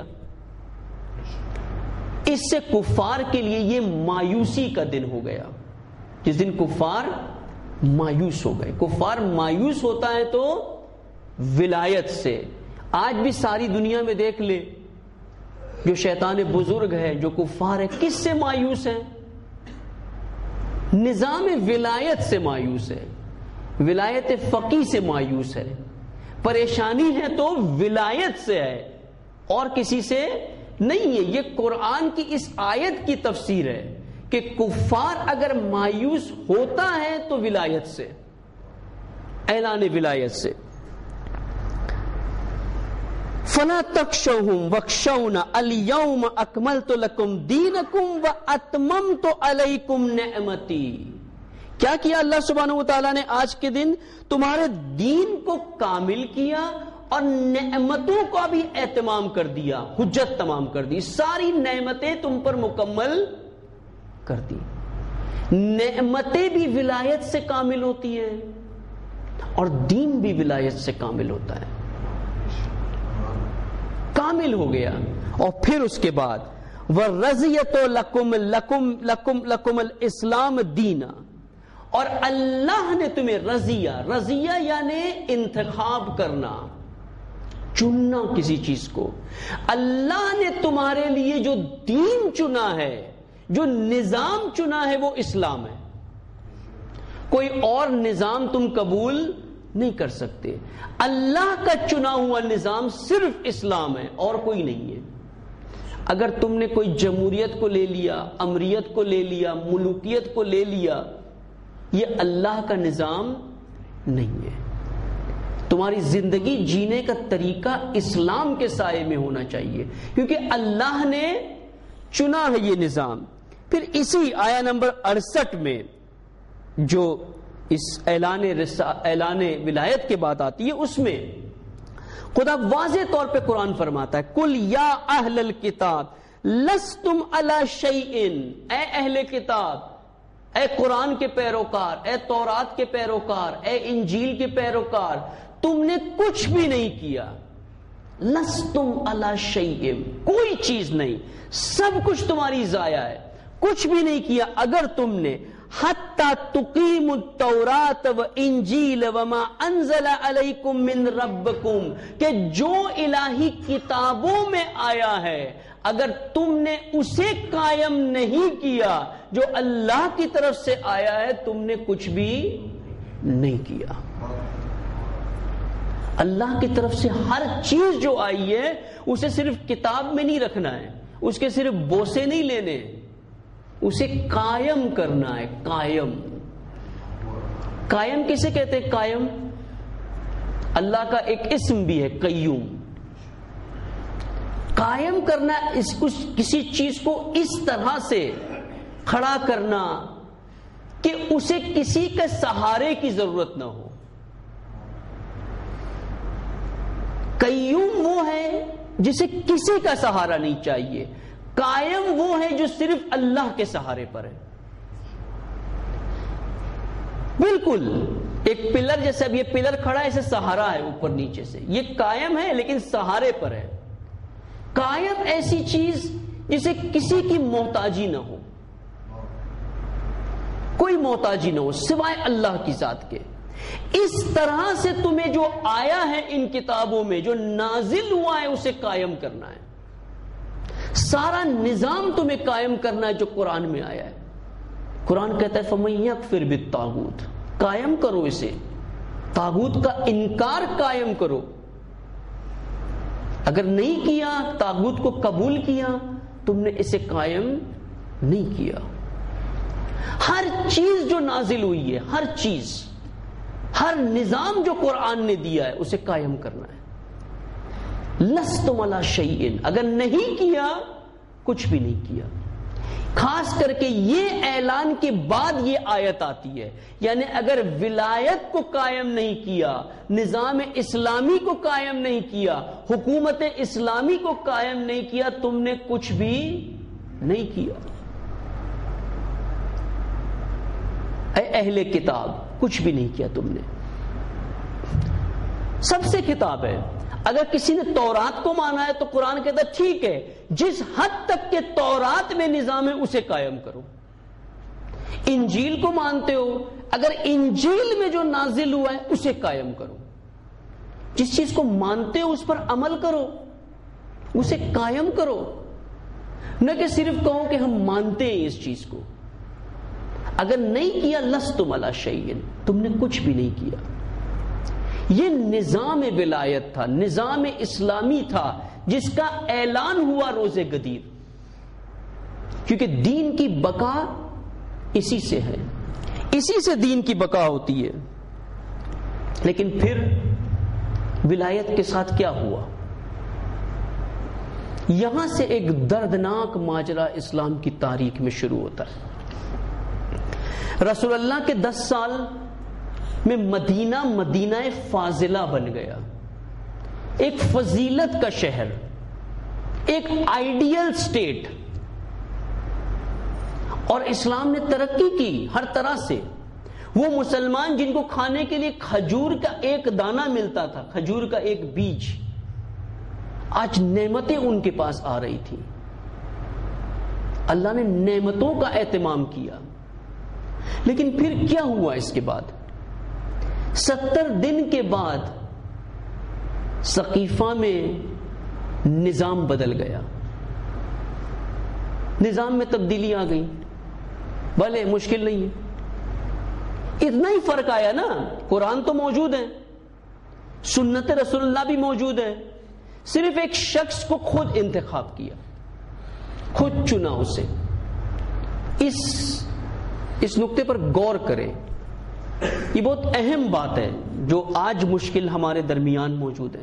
[SPEAKER 1] اس سے کفار کے لیے یہ مایوسی کا دن ہو گیا, جس دن کفار مایوس ہو گئے. کفار مایوس ہوتا ہے تو ولایت سے. آج بھی ساری دنیا میں دیکھ لے, جو شیطان بزرگ ہے, جو کفار ہے, کس سے مایوس ہیں؟ نظام ولایت سے مایوس ہے, ولایت فقی سے مایوس ہے. پریشانی ہے تو ولایت سے ہے اور کسی سے نہیں ہے. یہ قرآن کی اس آیت کی تفسیر ہے کہ کفار اگر مایوس ہوتا ہے تو ولایت سے, اعلان ولایت سے. فلا تخشوہم واخشونا الیوم اکملت لکم دینکم واتممت علیکم نعمتی. کیا کیا اللہ سبحانہ وتعالیٰ نے آج کے دن؟ تمہارے دین کو کامل کیا اور نعمتوں کا بھی اہتمام کر دیا, حجت تمام کر دی, ساری نعمتیں تم پر مکمل کر دی. نعمتیں بھی ولایت سے کامل ہوتی ہیں اور دین بھی ولایت سے کامل ہوتا ہے, کامل ہو گیا. اور پھر اس کے بعد وَرَضِيَتُ لَكُمُ الْإِسْلَامَ دِينًا, اور اللہ نے تمہیں رضیہ یعنی انتخاب کرنا, چننا کسی چیز کو. اللہ نے تمہارے لیے جو دین چنا ہے, جو نظام چنا ہے, وہ اسلام ہے. کوئی اور نظام تم قبول نہیں کر سکتے. اللہ کا چنا ہوا نظام صرف اسلام ہے اور کوئی نہیں ہے. اگر تم نے کوئی جمہوریت کو لے لیا, امریت کو لے لیا, ملوکیت کو لے لیا, یہ اللہ کا نظام نہیں ہے. تمہاری زندگی جینے کا طریقہ اسلام کے سائے میں ہونا چاہیے, کیونکہ اللہ نے چنا ہے یہ نظام. پھر اسی آیا نمبر 68 میں جو اس اعلان ولایت کے بعد آتی ہے, اس میں خدا واضح طور پہ قرآن فرماتا ہے قل یا اہل الکتاب لستم علی شیئن, اے اہل کتاب, اے قرآن کے پیروکار, اے تورات کے پیروکار, اے انجیل کے پیروکار, تم نے کچھ بھی نہیں کیا. لستم علی شیئن, کوئی چیز نہیں, سب کچھ تمہاری ضائع ہے, کچھ بھی نہیں کیا اگر تم نے حتی تقیم التورات و انجیل وما انزل علیکم من ربکم, کہ جو الہی کتابوں میں آیا ہے اگر تم نے اسے قائم نہیں کیا جو اللہ کی طرف سے آیا ہے تم نے کچھ بھی نہیں کیا. اللہ کی طرف سے ہر چیز جو آئی ہے اسے صرف کتاب میں نہیں رکھنا ہے, اس کے صرف بوسے نہیں لینے, اسے قائم کرنا ہے. قائم, قائم کسے کہتے ہیں؟ قائم اللہ کا ایک اسم بھی ہے, قیوم. قائم کرنا کسی چیز کو اس طرح سے کھڑا کرنا کہ اسے کسی کے سہارے کی ضرورت نہ ہو. قیوم وہ ہے جسے کسی کا سہارا نہیں چاہیے, قائم وہ ہے جو صرف اللہ کے سہارے پر ہے. بالکل ایک پلر جیسے, اب یہ پلر کھڑا ہے, اسے سہارا ہے اوپر نیچے سے, یہ قائم ہے لیکن سہارے پر ہے. قائم ایسی چیز جسے کسی کی محتاجی نہ ہو, کوئی محتاجی نہ ہو سوائے اللہ کی ذات کے. اس طرح سے تمہیں جو آیا ہے ان کتابوں میں, جو نازل ہوا ہے, اسے قائم کرنا ہے. سارا نظام تمہیں قائم کرنا ہے جو قرآن میں آیا ہے. قرآن کہتا ہے فَمَن يَكْفِرْ بِالطَّاغُوتِ, قائم کرو اسے, طاغوت کا انکار قائم کرو. اگر نہیں کیا, طاغوت کو قبول کیا, تم نے اسے قائم نہیں کیا. ہر چیز جو نازل ہوئی ہے, ہر چیز, ہر نظام جو قرآن نے دیا ہے, اسے قائم کرنا ہے. لستم علی شیء, اگر نہیں کیا کچھ بھی نہیں کیا. خاص کر کے یہ اعلان کے بعد یہ آیت آتی ہے, یعنی اگر ولایت کو قائم نہیں کیا, نظام اسلامی کو قائم نہیں کیا, حکومت اسلامی کو قائم نہیں کیا, تم نے کچھ بھی نہیں کیا. اے اہل کتاب, کچھ بھی نہیں کیا تم نے. سب سے کتاب ہے. اگر کسی نے تورات کو مانا ہے تو قرآن کہتا ہے ٹھیک ہے, جس حد تک کہ تورات میں نظام ہے اسے قائم کرو. انجیل کو مانتے ہو, اگر انجیل میں جو نازل ہوا ہے اسے قائم کرو. جس چیز کو مانتے ہو اس پر عمل کرو, اسے قائم کرو. نہ کہ صرف کہو کہ ہم مانتے ہیں اس چیز کو. اگر نہیں کیا لستم علی شیء, تم نے کچھ بھی نہیں کیا. یہ نظام ولایت تھا, نظام اسلامی تھا, جس کا اعلان ہوا روز غدیر, کیونکہ دین کی بقا اسی سے ہے, اسی سے دین کی بقا ہوتی ہے. لیکن پھر ولایت کے ساتھ کیا ہوا؟ یہاں سے ایک دردناک ماجرا اسلام کی تاریخ میں شروع ہوتا ہے. رسول اللہ کے 10 سال میں مدینہ فاضلہ بن گیا, ایک فضیلت کا شہر, ایک آئیڈیل سٹیٹ. اور اسلام نے ترقی کی ہر طرح سے. وہ مسلمان جن کو کھانے کے لیے کھجور کا ایک دانہ ملتا تھا, کھجور کا ایک بیج, آج نعمتیں ان کے پاس آ رہی تھی. اللہ نے نعمتوں کا اہتمام کیا. لیکن پھر کیا ہوا اس کے بعد؟ 70 دن کے بعد ثقیفہ میں نظام بدل گیا, نظام میں تبدیلی آ گئی. بھلے مشکل نہیں ہے, اتنا ہی فرق آیا نا. قرآن تو موجود ہے, سنت رسول اللہ بھی موجود ہے, صرف ایک شخص کو خود انتخاب کیا, خود چنا اسے. اس نقطے پر غور کریں, یہ بہت اہم بات ہے جو آج مشکل ہمارے درمیان موجود ہے.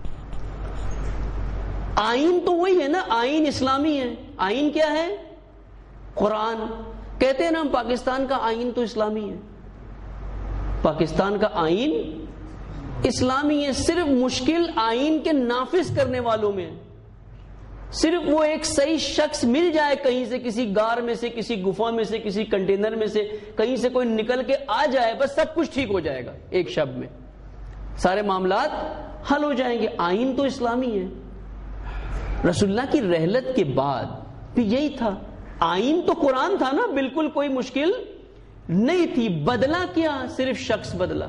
[SPEAKER 1] آئین تو وہی ہے نا, آئین اسلامی ہے. آئین کیا ہے؟ قرآن. کہتے ہیں نا ہم پاکستان کا آئین تو اسلامی ہے, پاکستان کا آئین اسلامی ہے. صرف مشکل آئین کے نافذ کرنے والوں میں. صرف وہ ایک صحیح شخص مل جائے کہیں سے, کسی غار میں سے, کسی گفا میں سے, کسی کنٹینر میں سے, کہیں سے کوئی نکل کے آ جائے, بس سب کچھ ٹھیک ہو جائے گا. ایک شب میں سارے معاملات حل ہو جائیں گے. آئین تو اسلامی ہے. رسول اللہ کی رحلت کے بعد بھی یہی تھا. آئین تو قرآن تھا نا, بالکل کوئی مشکل نہیں تھی. بدلا کیا؟ صرف شخص بدلا.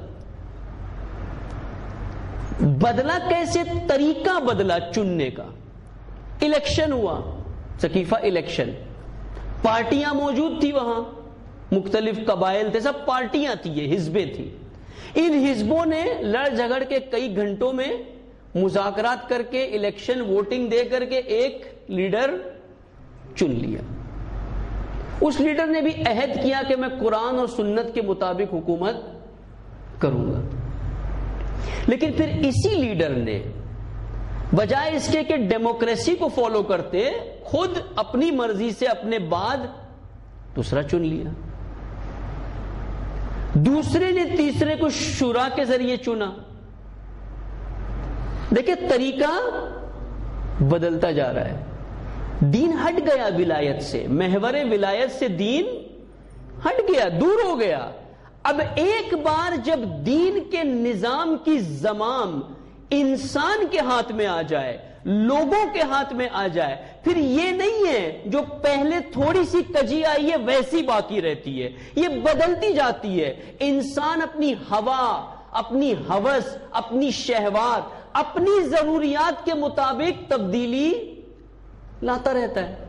[SPEAKER 1] بدلا کیسے؟ طریقہ بدلا چننے کا. الیکشن ہوا, سقیفہ الیکشن، پارٹیاں موجود تھی وہاں، مختلف قبائل تھے، سب پارٹیاں تھی، یہ حزبیں تھی. ان حزبوں نے لڑ جھگڑ کے کئی گھنٹوں میں مذاکرات کر کے الیکشن ووٹنگ دے کر کے ایک لیڈر چن لیا. اس لیڈر نے بھی عہد کیا کہ میں قرآن اور سنت کے مطابق حکومت کروں گا. لیکن پھر اسی لیڈر نے بجائے اس کے کہ ڈیموکریسی کو فالو کرتے، خود اپنی مرضی سے اپنے بعد دوسرا چن لیا. دوسرے نے تیسرے کو شورا کے ذریعے چنا. دیکھیں طریقہ بدلتا جا رہا ہے. دین ہٹ گیا ولایت سے، محور ولایت سے دین ہٹ گیا، دور ہو گیا. اب ایک بار جب دین کے نظام کی زمام انسان کے ہاتھ میں آ جائے، لوگوں کے ہاتھ میں آ جائے، پھر یہ نہیں ہے جو پہلے تھوڑی سی کجی آئی ہے ویسی باقی رہتی ہے، یہ بدلتی جاتی ہے. انسان اپنی ہوا، اپنی ہوس، اپنی شہوات، اپنی ضروریات کے مطابق تبدیلی لاتا رہتا ہے.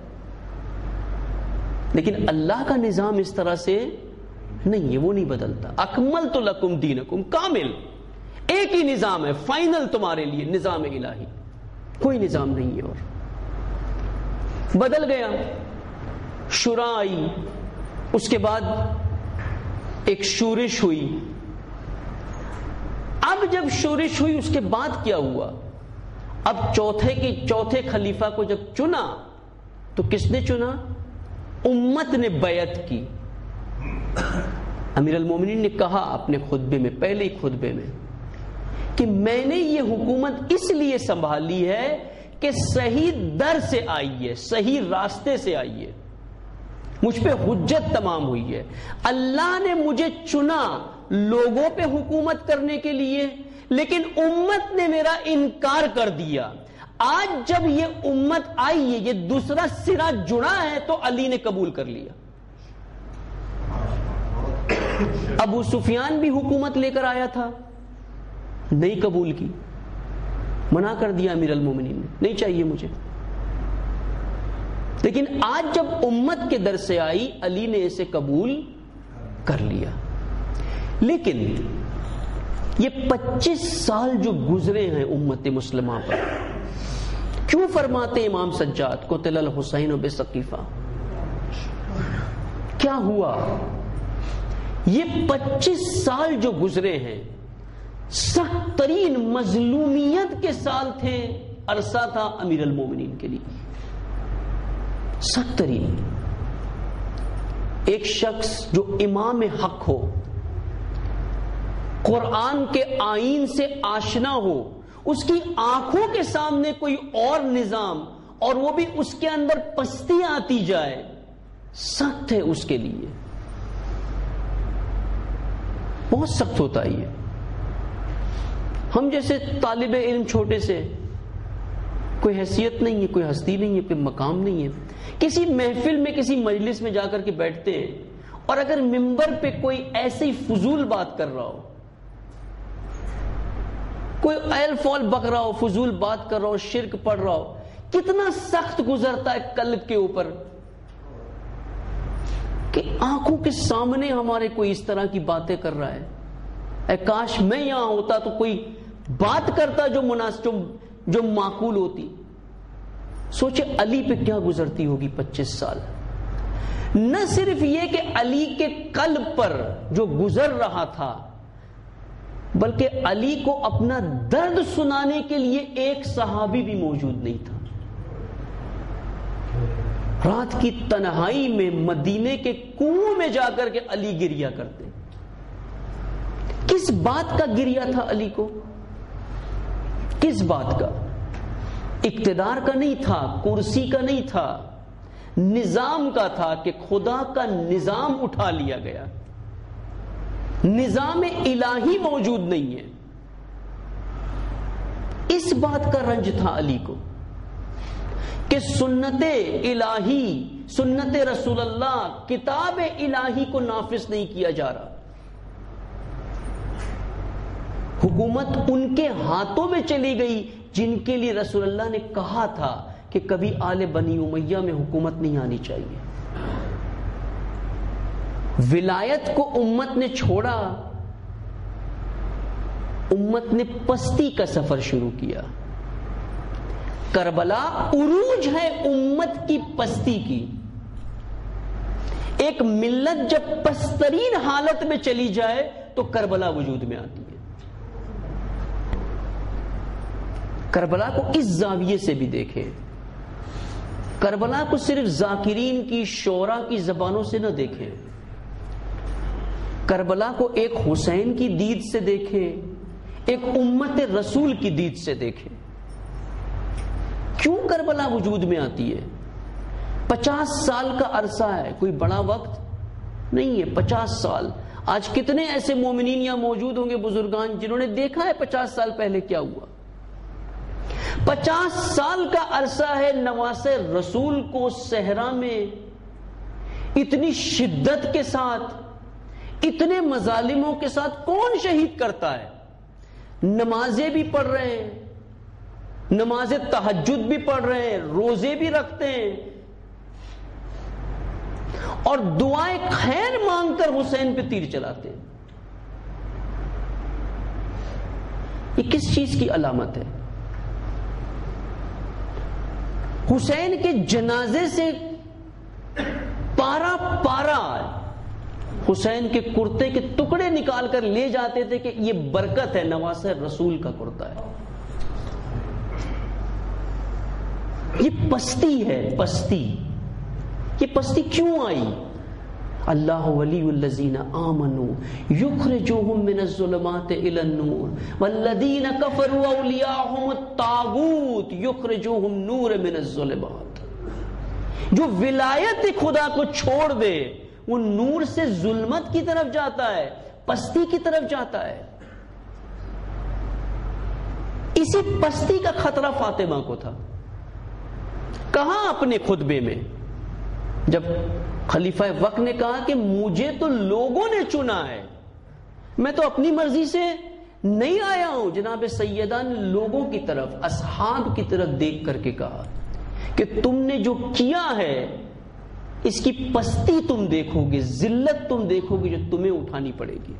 [SPEAKER 1] لیکن اللہ کا نظام اس طرح سے نہیں ہے، وہ نہیں بدلتا. اکملت لکم دینکم، کامل ایک ہی نظام ہے، فائنل تمہارے لیے نظام الہی، کوئی نظام نہیں ہے. اور بدل گیا، شورا آئی، اس کے بعد ایک شورش ہوئی. اب جب شورش ہوئی اس کے بعد کیا ہوا؟ اب چوتھے خلیفہ کو جب چنا تو کس نے چنا؟ امت نے بیعت کی. امیر المومنین نے کہا اپنے خطبے میں، پہلے ہی خطبے میں، کہ میں نے یہ حکومت اس لیے سنبھالی ہے کہ صحیح در سے آئی ہے، صحیح راستے سے آئی ہے، مجھ پہ حجت تمام ہوئی ہے. اللہ نے مجھے چنا لوگوں پہ حکومت کرنے کے لیے، لیکن امت نے میرا انکار کر دیا. آج جب یہ امت آئی ہے، یہ دوسرا سرا جڑا ہے، تو علی نے قبول کر لیا. ابو سفیان بھی حکومت لے کر آیا تھا، نہیں قبول کی، منع کر دیا امیر المومنین نے، نہیں چاہیے مجھے. لیکن آج جب امت کے در سے آئی، علی نے اسے قبول کر لیا. لیکن یہ 25 سال جو گزرے ہیں امت مسلمہ پر، کیوں فرماتے امام سجاد قتل الحسین بسقیفہ؟ کیا ہوا؟ یہ 25 سال جو گزرے ہیں سخت ترین مظلومیت کے سال تھے. عرصہ تھا امیر المومنین کے لیے سخت ترین. ایک شخص جو امام حق ہو، قرآن کے آئین سے آشنا ہو، اس کی آنکھوں کے سامنے کوئی اور نظام اور وہ بھی اس کے اندر پستی آتی جائے، سخت ہے اس کے لیے، بہت سخت ہوتا ہے یہ. ہم جیسے طالب علم چھوٹے سے، کوئی حیثیت نہیں ہے، کوئی ہستی نہیں ہے، کوئی مقام نہیں ہے، کسی محفل میں کسی مجلس میں جا کر کے بیٹھتے ہیں، اور اگر منبر پہ کوئی ایسی فضول بات کر رہا ہو، کوئی ایل فول بک رہا ہو، فضول بات کر رہا ہو، شرک پڑھ رہا ہو، کتنا سخت گزرتا ہے قلب کے اوپر کہ آنکھوں کے سامنے ہمارے کوئی اس طرح کی باتیں کر رہا ہے. اے کاش میں یہاں ہوتا تو کوئی بات کرتا جو مناسب، جو معقول ہوتی. سوچے علی پہ کیا گزرتی ہوگی 25 سال. نہ صرف یہ کہ علی کے قلب پر جو گزر رہا تھا، بلکہ علی کو اپنا درد سنانے کے لیے ایک صحابی بھی موجود نہیں تھا. رات کی تنہائی میں مدینے کے کنویں میں جا کر کے علی گریا کرتے. کس بات کا گریا تھا علی کو؟ کس بات کا؟ اقتدار کا نہیں تھا، کرسی کا نہیں تھا، نظام کا تھا کہ خدا کا نظام اٹھا لیا گیا، نظام الہی موجود نہیں ہے. اس بات کا رنج تھا علی کو کہ سنت الہی، سنت رسول اللہ، کتاب الہی کو نافذ نہیں کیا جا رہا. حکومت ان کے ہاتھوں میں چلی گئی جن کے لیے رسول اللہ نے کہا تھا کہ کہ کبھی آل بنی امیہ میں حکومت نہیں آنی چاہیے. ولایت کو امت نے چھوڑا، امت نے پستی کا سفر شروع کیا. کربلا عروج ہے امت کی پستی کی. ایک ملت جب پسترین حالت میں چلی جائے تو کربلا وجود میں آتی ہے. کربلا کو اس زاویے سے بھی دیکھیں. کربلا کو صرف ذاکرین کی، شعراء کی زبانوں سے نہ دیکھیں. کربلا کو ایک حسین کی دید سے دیکھیں، ایک امت رسول کی دید سے دیکھیں. کیوں کربلا وجود میں آتی ہے؟ 50 سال کا عرصہ ہے، کوئی بڑا وقت نہیں ہے. 50 سال. آج کتنے ایسے مومنین یہاں موجود ہوں گے بزرگان جنہوں نے دیکھا ہے 50 سال پہلے کیا ہوا. 50 سال کا عرصہ ہے. نواسے رسول کو صحرا میں اتنی شدت کے ساتھ، اتنے مظالموں کے ساتھ کون شہید کرتا ہے؟ نمازیں بھی پڑھ رہے ہیں، نماز تہجد بھی پڑھ رہے ہیں، روزے بھی رکھتے ہیں، اور دعائیں خیر مانگ کر حسین پہ تیر چلاتے ہیں. یہ کس چیز کی علامت ہے؟ حسین کے جنازے سے پارا پارا حسین کے کرتے کے ٹکڑے نکال کر لے جاتے تھے کہ یہ برکت ہے، نواسہ رسول کا کرتا ہے. یہ پستی ہے. پستی، یہ پستی کیوں آئی؟ اللہ ولی الذین آمنوا یخرجوہم من الظلمات الی النور والذین کفروا اولیاءہم الطاغوت یخرجوہم نور من الظلمات. جو ولایت خدا کو چھوڑ دے وہ نور سے ظلمت کی طرف جاتا ہے، پستی کی طرف جاتا ہے. اسی پستی کا خطرہ فاطمہ کو تھا. کہا اپنے خطبے میں جب خلیفہ وقت نے کہا کہ مجھے تو لوگوں نے چنا ہے، میں تو اپنی مرضی سے نہیں آیا ہوں. جناب سیدہ نے لوگوں کی طرف، اصحاب کی طرف دیکھ کر کے کہا کہ تم نے جو کیا ہے اس کی پستی تم دیکھو گے، ذلت تم دیکھو گے جو تمہیں اٹھانی پڑے گی.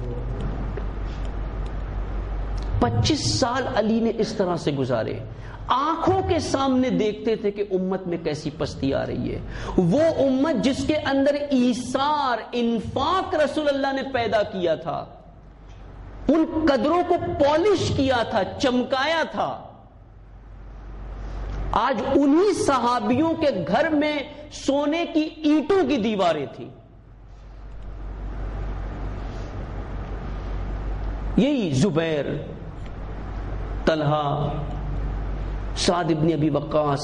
[SPEAKER 1] 25 سال علی نے اس طرح سے گزارے. آنکھوں کے سامنے دیکھتے تھے کہ امت میں کیسی پستی آ رہی ہے. وہ امت جس کے اندر ایثار، انفاق رسول اللہ نے پیدا کیا تھا، ان قدروں کو پالش کیا تھا، چمکایا تھا. آج انہی صحابیوں کے گھر میں سونے کی اینٹوں کی دیواریں تھیں. یہی زبیر، طلحہ، سعد ابن ابی وقاص،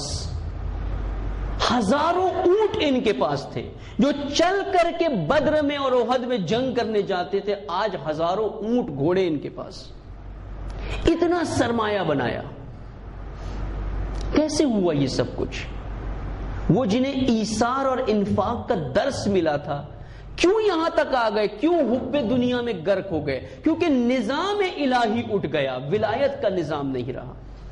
[SPEAKER 1] ہزاروں اونٹ ان کے پاس تھے جو چل کر کے بدر میں اور احد میں جنگ کرنے جاتے تھے. آج ہزاروں اونٹ گھوڑے ان کے پاس. اتنا سرمایہ بنایا. کیسے ہوا یہ سب کچھ؟ وہ جنہیں ایثار اور انفاق کا درس ملا تھا کیوں یہاں تک آ گئے؟ کیوں حب دنیا میں غرق ہو گئے؟ کیونکہ نظام الہی اٹھ گیا، ولایت کا نظام نہیں رہا.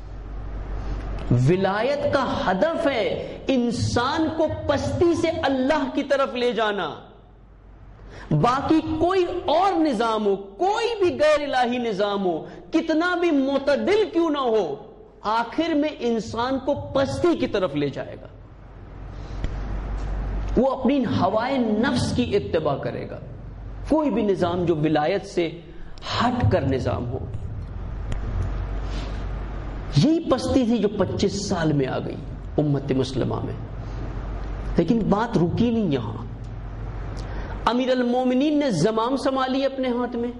[SPEAKER 1] ولایت کا ہدف ہے انسان کو پستی سے اللہ کی طرف لے جانا. باقی کوئی اور نظام ہو، کوئی بھی غیر الہی نظام ہو، کتنا بھی معتدل کیوں نہ ہو، آخر میں انسان کو پستی کی طرف لے جائے گا. وہ اپنی ہوائے نفس کی اتباع کرے گا. کوئی بھی نظام جو ولایت سے ہٹ کر نظام ہو. یہی پستی تھی جو 25 سال میں آ گئی امت مسلمہ میں. لیکن بات رکی نہیں یہاں. امیر المومنین نے زمام سنبھالی اپنے ہاتھ میں،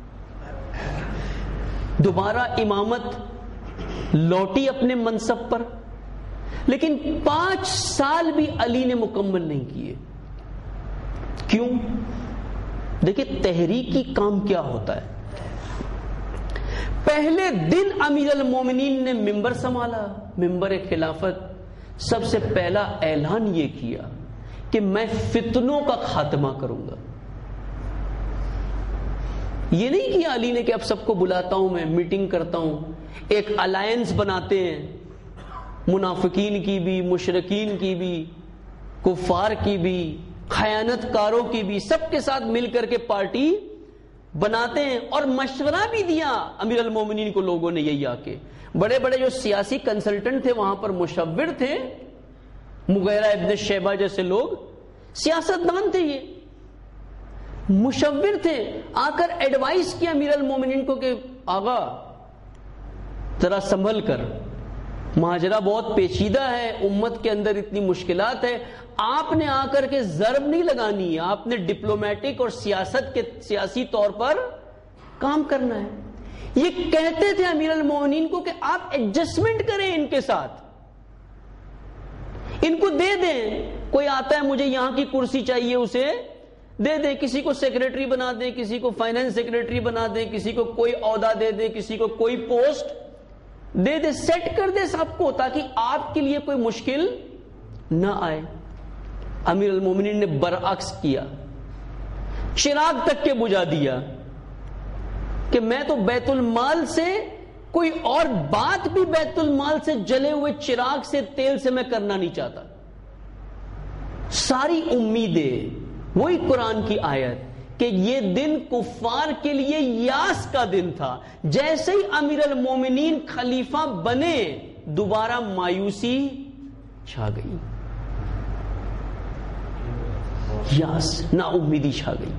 [SPEAKER 1] دوبارہ امامت لوٹی اپنے منصب پر، لیکن 5 سال بھی علی نے مکمل نہیں کیے. کیوں؟ دیکھیں تحریکی کام کیا ہوتا ہے. پہلے دن امیر المومنین نے ممبر سنبھالا، ممبر خلافت. سب سے پہلا اعلان یہ کیا کہ میں فتنوں کا خاتمہ کروں گا. یہ نہیں کیا علی نے کہ اب سب کو بلاتا ہوں، میں میٹنگ کرتا ہوں، ایک الائنس بناتے ہیں، منافقین کی بھی، مشرکین کی بھی، کفار کی بھی، خیانت کاروں کی بھی، سب کے ساتھ مل کر کے پارٹی بناتے ہیں. اور مشورہ بھی دیا امیر المومنین کو لوگوں نے یہی آ کے. بڑے بڑے جو سیاسی کنسلٹنٹ تھے وہاں پر مشور تھے، مغیرہ ابن شیبہ جیسے لوگ، سیاستدان تھے، یہ مشور تھے. آ کر ایڈوائز کیا امیر المومنین کو کہ آغا ذرا سنبھل کر، ماجرا بہت پیچیدہ ہے، امت کے اندر اتنی مشکلات ہے، آپ نے آ کر کے ضرب نہیں لگانی ہے، آپ نے ڈپلومیٹک اور سیاسی طور پر کام کرنا ہے. یہ کہتے تھے امیر المومنین کو کہ آپ ایڈجسٹمنٹ کریں ان کے ساتھ، ان کو دے دیں. کوئی آتا ہے مجھے یہاں کی کرسی چاہیے، اسے دے دیں. کسی کو سیکریٹری بنا دیں، کسی کو فائنانس سیکریٹری بنا دیں، کسی کو کوئی عہدہ دے دیں، کسی کو کوئی پوسٹ دے دے، سیٹ کر دے سب کو، تاکہ آپ کے لیے کوئی مشکل نہ آئے. امیر المومنین نے برعکس کیا، چراغ تک کے بجھا دیا کہ میں تو بیت المال سے کوئی اور بات بھی بیت المال سے جلے ہوئے چراغ سے، تیل سے میں کرنا نہیں چاہتا. ساری امیدیں وہی قرآن کی آیت کہ یہ دن کفار کے لیے یاس کا دن تھا. جیسے ہی امیر المومنین خلیفہ بنے دوبارہ مایوسی چھا گئی، یاس، نا امیدی چھا گئی.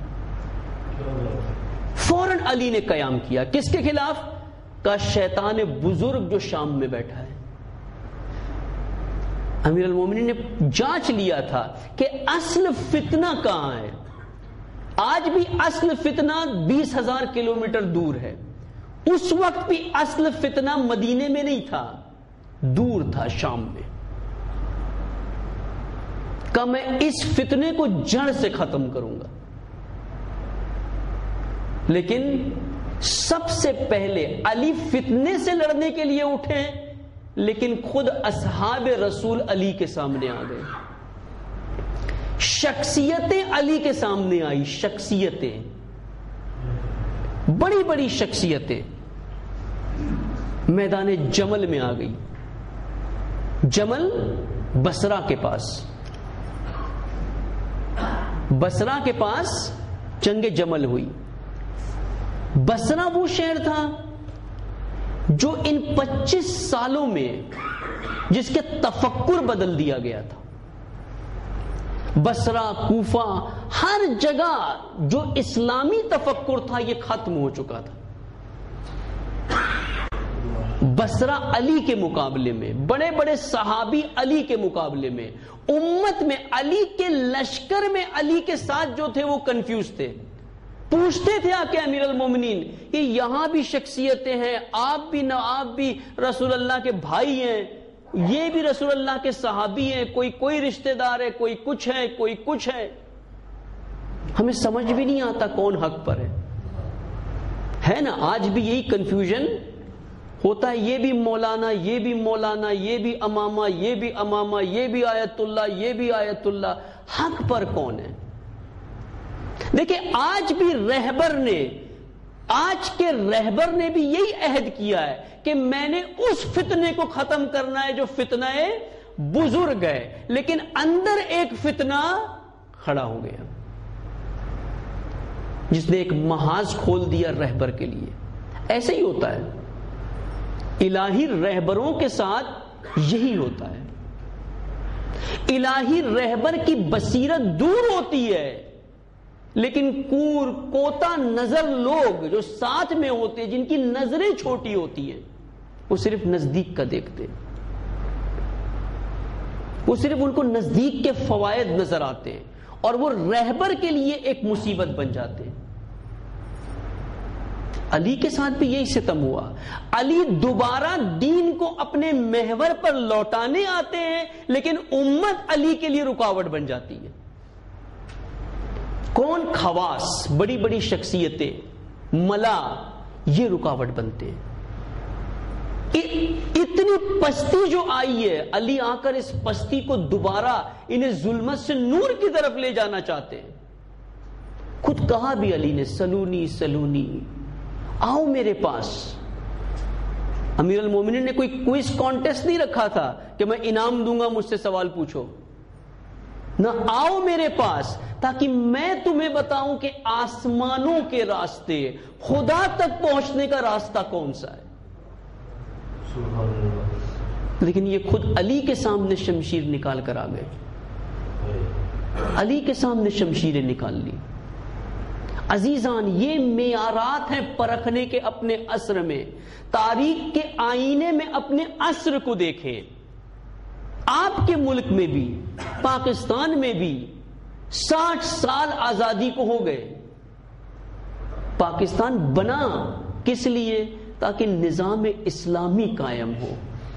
[SPEAKER 1] فوراً علی نے قیام کیا. کس کے خلاف؟ کا شیطان بزرگ جو شام میں بیٹھا ہے. امیر المومنین نے جانچ لیا تھا کہ اصل فتنہ کہاں ہے. آج بھی اصل فتنہ 20,000 کلومیٹر دور ہے. اس وقت بھی اصل فتنہ مدینے میں نہیں تھا، دور تھا، شام میں. کہ میں اس فتنے کو جڑ سے ختم کروں گا. لیکن سب سے پہلے علی فتنے سے لڑنے کے لیے اٹھے، لیکن خود اصحاب رسول علی کے سامنے آ گئے. شخصیتیں علی کے سامنے آئی، شخصیتیں، بڑی بڑی شخصیتیں میدان جمل میں آ گئی. جمل بصرہ کے پاس، بصرہ کے پاس جنگ جمل ہوئی. بصرہ وہ شہر تھا جو ان 25 سالوں میں جس کے تفکر بدل دیا گیا تھا. بصرہ، کوفہ، ہر جگہ جو اسلامی تفکر تھا یہ ختم ہو چکا تھا. بصرہ علی کے مقابلے میں، بڑے بڑے صحابی علی کے مقابلے میں، امت میں، علی کے لشکر میں علی کے ساتھ جو تھے وہ کنفیوز تھے. پوچھتے تھے آ کے امیر المومنین کہ یہاں بھی شخصیتیں ہیں، آپ بھی نہ آپ بھی رسول اللہ کے بھائی ہیں، یہ بھی رسول اللہ کے صحابی ہیں، کوئی رشتہ دار ہے، کوئی کچھ ہے، کوئی کچھ ہے. ہمیں سمجھ بھی نہیں آتا کون حق پر ہے نا. آج بھی یہی کنفیوژن ہوتا ہے. یہ بھی مولانا، یہ بھی مولانا، یہ بھی امامہ، یہ بھی امامہ، یہ بھی آیت اللہ، یہ بھی آیت اللہ. حق پر کون ہے؟ دیکھیں آج بھی آج کے رہبر نے بھی یہی عہد کیا ہے کہ میں نے اس فتنے کو ختم کرنا ہے جو فتنہ بزرگ ہے. لیکن اندر ایک فتنہ کھڑا ہو گیا جس نے ایک محاذ کھول دیا رہبر کے لیے. ایسے ہی ہوتا ہے، الہی رہبروں کے ساتھ یہی ہوتا ہے. الہی رہبر کی بصیرت دور ہوتی ہے، لیکن کوتا نظر لوگ جو ساتھ میں ہوتے، جن کی نظریں چھوٹی ہوتی ہیں، وہ صرف نزدیک کا دیکھتے، وہ صرف ان کو نزدیک کے فوائد نظر آتے ہیں اور وہ رہبر کے لیے ایک مصیبت بن جاتے ہیں. علی کے ساتھ بھی یہی ستم ہوا. علی دوبارہ دین کو اپنے محور پر لوٹانے آتے ہیں، لیکن امت علی کے لیے رکاوٹ بن جاتی ہے. کون؟ خواص، بڑی بڑی شخصیتیں، ملا، یہ رکاوٹ بنتے ہیں. اتنی پستی جو آئی ہے، علی آ کر اس پستی کو دوبارہ انہیں ظلمت سے نور کی طرف لے جانا چاہتے ہیں. خود کہا بھی علی نے، سلونی سلونی، آؤ میرے پاس. امیر المومنین نے کوئی کوئز کانٹیسٹ نہیں رکھا تھا کہ میں انعام دوں گا مجھ سے سوال پوچھو، نہ آؤ میرے پاس تاکہ میں تمہیں بتاؤں کہ آسمانوں کے راستے خدا تک پہنچنے کا راستہ کون سا ہے۔ لیکن یہ خود علی کے سامنے شمشیر نکال کر آ گئے، علی کے سامنے شمشیریں نکال لی۔ عزیزان، یہ معیارات ہیں پرکھنے کے اپنے عصر میں۔ تاریخ کے آئینے میں اپنے عصر کو دیکھیں۔ آپ کے ملک میں بھی، پاکستان میں بھی 60 سال آزادی کو ہو گئے۔ پاکستان بنا کس لیے؟ تاکہ نظام اسلامی قائم ہو۔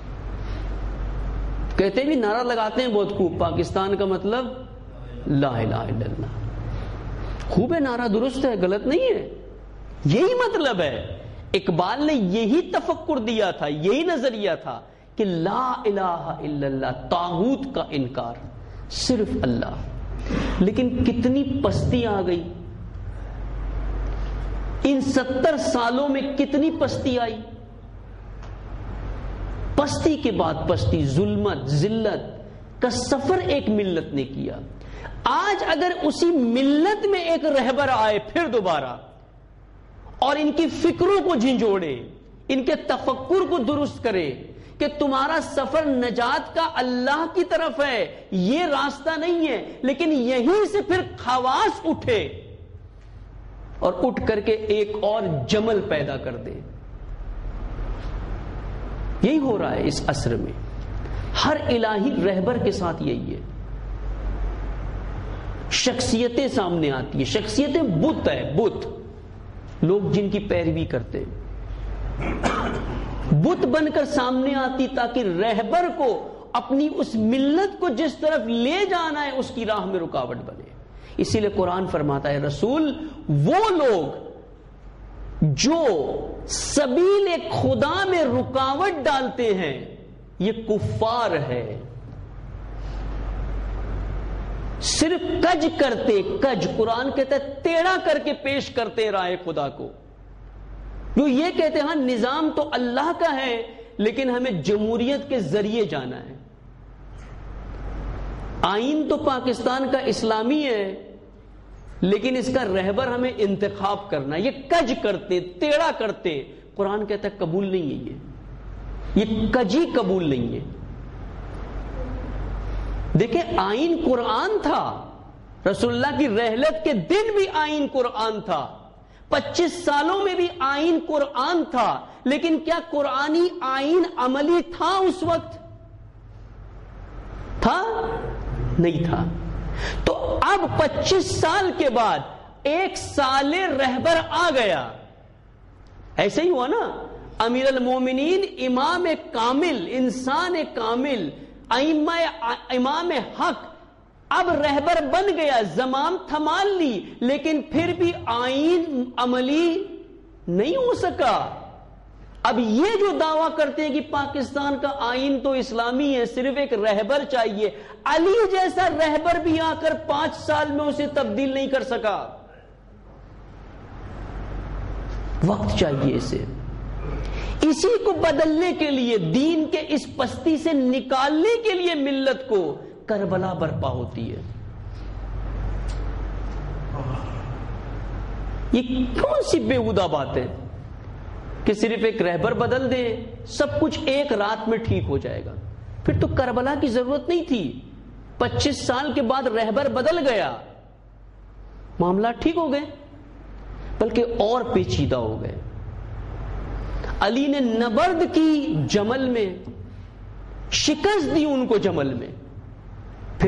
[SPEAKER 1] کہتے بھی نعرہ لگاتے ہیں بہت خوب، پاکستان کا مطلب لا الہ الا اللہ۔ خوب ہے نعرہ، درست ہے، غلط نہیں ہے، یہی مطلب ہے۔ اقبال نے یہی تفکر دیا تھا، یہی نظریہ تھا کہ لا الہ الا اللہ، طاغوت کا انکار، صرف اللہ۔ لیکن کتنی پستی آ گئی ان 70 سالوں میں، کتنی پستی آئی۔ پستی کے بعد پستی، ظلمت، ذلت کا سفر ایک ملت نے کیا۔ آج اگر اسی ملت میں ایک رہبر آئے پھر دوبارہ اور ان کی فکروں کو جھنجھوڑے، ان کے تفکر کو درست کرے کہ تمہارا سفر نجات کا اللہ کی طرف ہے، یہ راستہ نہیں ہے، لیکن یہیں سے پھر خواص اٹھے اور اٹھ کر کے ایک اور جمل پیدا کر دے۔ یہی ہو رہا ہے اس عصر میں، ہر الہی رہبر کے ساتھ یہی ہے۔ شخصیتیں سامنے آتی ہیں، شخصیتیں بت ہے، بت، لوگ جن کی پیروی کرتے ہیں، بت بن کر سامنے آتی تاکہ رہبر کو اپنی اس ملت کو جس طرف لے جانا ہے اس کی راہ میں رکاوٹ بنے۔ اسی لیے قرآن فرماتا ہے رسول، وہ لوگ جو سبیل خدا میں رکاوٹ ڈالتے ہیں یہ کفار ہے۔ صرف کج کرتے، کج قرآن کہتا ہے ٹیڑھا کر کے پیش کرتے راہ خدا کو، جو یہ کہتے ہیں ہاں نظام تو اللہ کا ہے لیکن ہمیں جمہوریت کے ذریعے جانا ہے، آئین تو پاکستان کا اسلامی ہے لیکن اس کا رہبر ہمیں انتخاب کرنا ہے۔ یہ کج کرتے، ٹیڑھا کرتے، قرآن کہتا ہے قبول نہیں ہے، یہ کجی قبول نہیں ہے۔ دیکھیں آئین قرآن تھا، رسول اللہ کی رحلت کے دن بھی آئین قرآن تھا، 25 سالوں میں بھی آئین قرآن تھا، لیکن کیا قرآنی آئین عملی تھا اس وقت؟ تھا؟ نہیں تھا۔ تو اب 25 سال کے بعد ایک سال رہبر آ گیا، ایسے ہی ہوا نا، امیر المومنین، امام کامل، انسان کامل، امام حق، اب رہبر بن گیا، زمام تھمان لی، لیکن پھر بھی آئین عملی نہیں ہو سکا۔ اب یہ جو دعویٰ کرتے ہیں کہ پاکستان کا آئین تو اسلامی ہے، صرف ایک رہبر چاہیے، علی جیسا رہبر بھی آ کر 5 سال میں اسے تبدیل نہیں کر سکا، وقت چاہیے اسے۔ اسی کو بدلنے کے لیے، دین کے اس پستی سے نکالنے کے لیے ملت کو کربلا برپا ہوتی ہے۔ یہ کون سی بےہودہ بات ہے کہ صرف ایک رہبر بدل دے سب کچھ ایک رات میں ٹھیک ہو جائے گا؟ پھر تو کربلا کی ضرورت نہیں تھی، 25 سال کے بعد رہبر بدل گیا، معاملات ٹھیک ہو گئے، بلکہ اور پیچیدہ ہو گئے۔ علی نے نبرد کی جمل میں، شکست دی ان کو جمل میں، پھر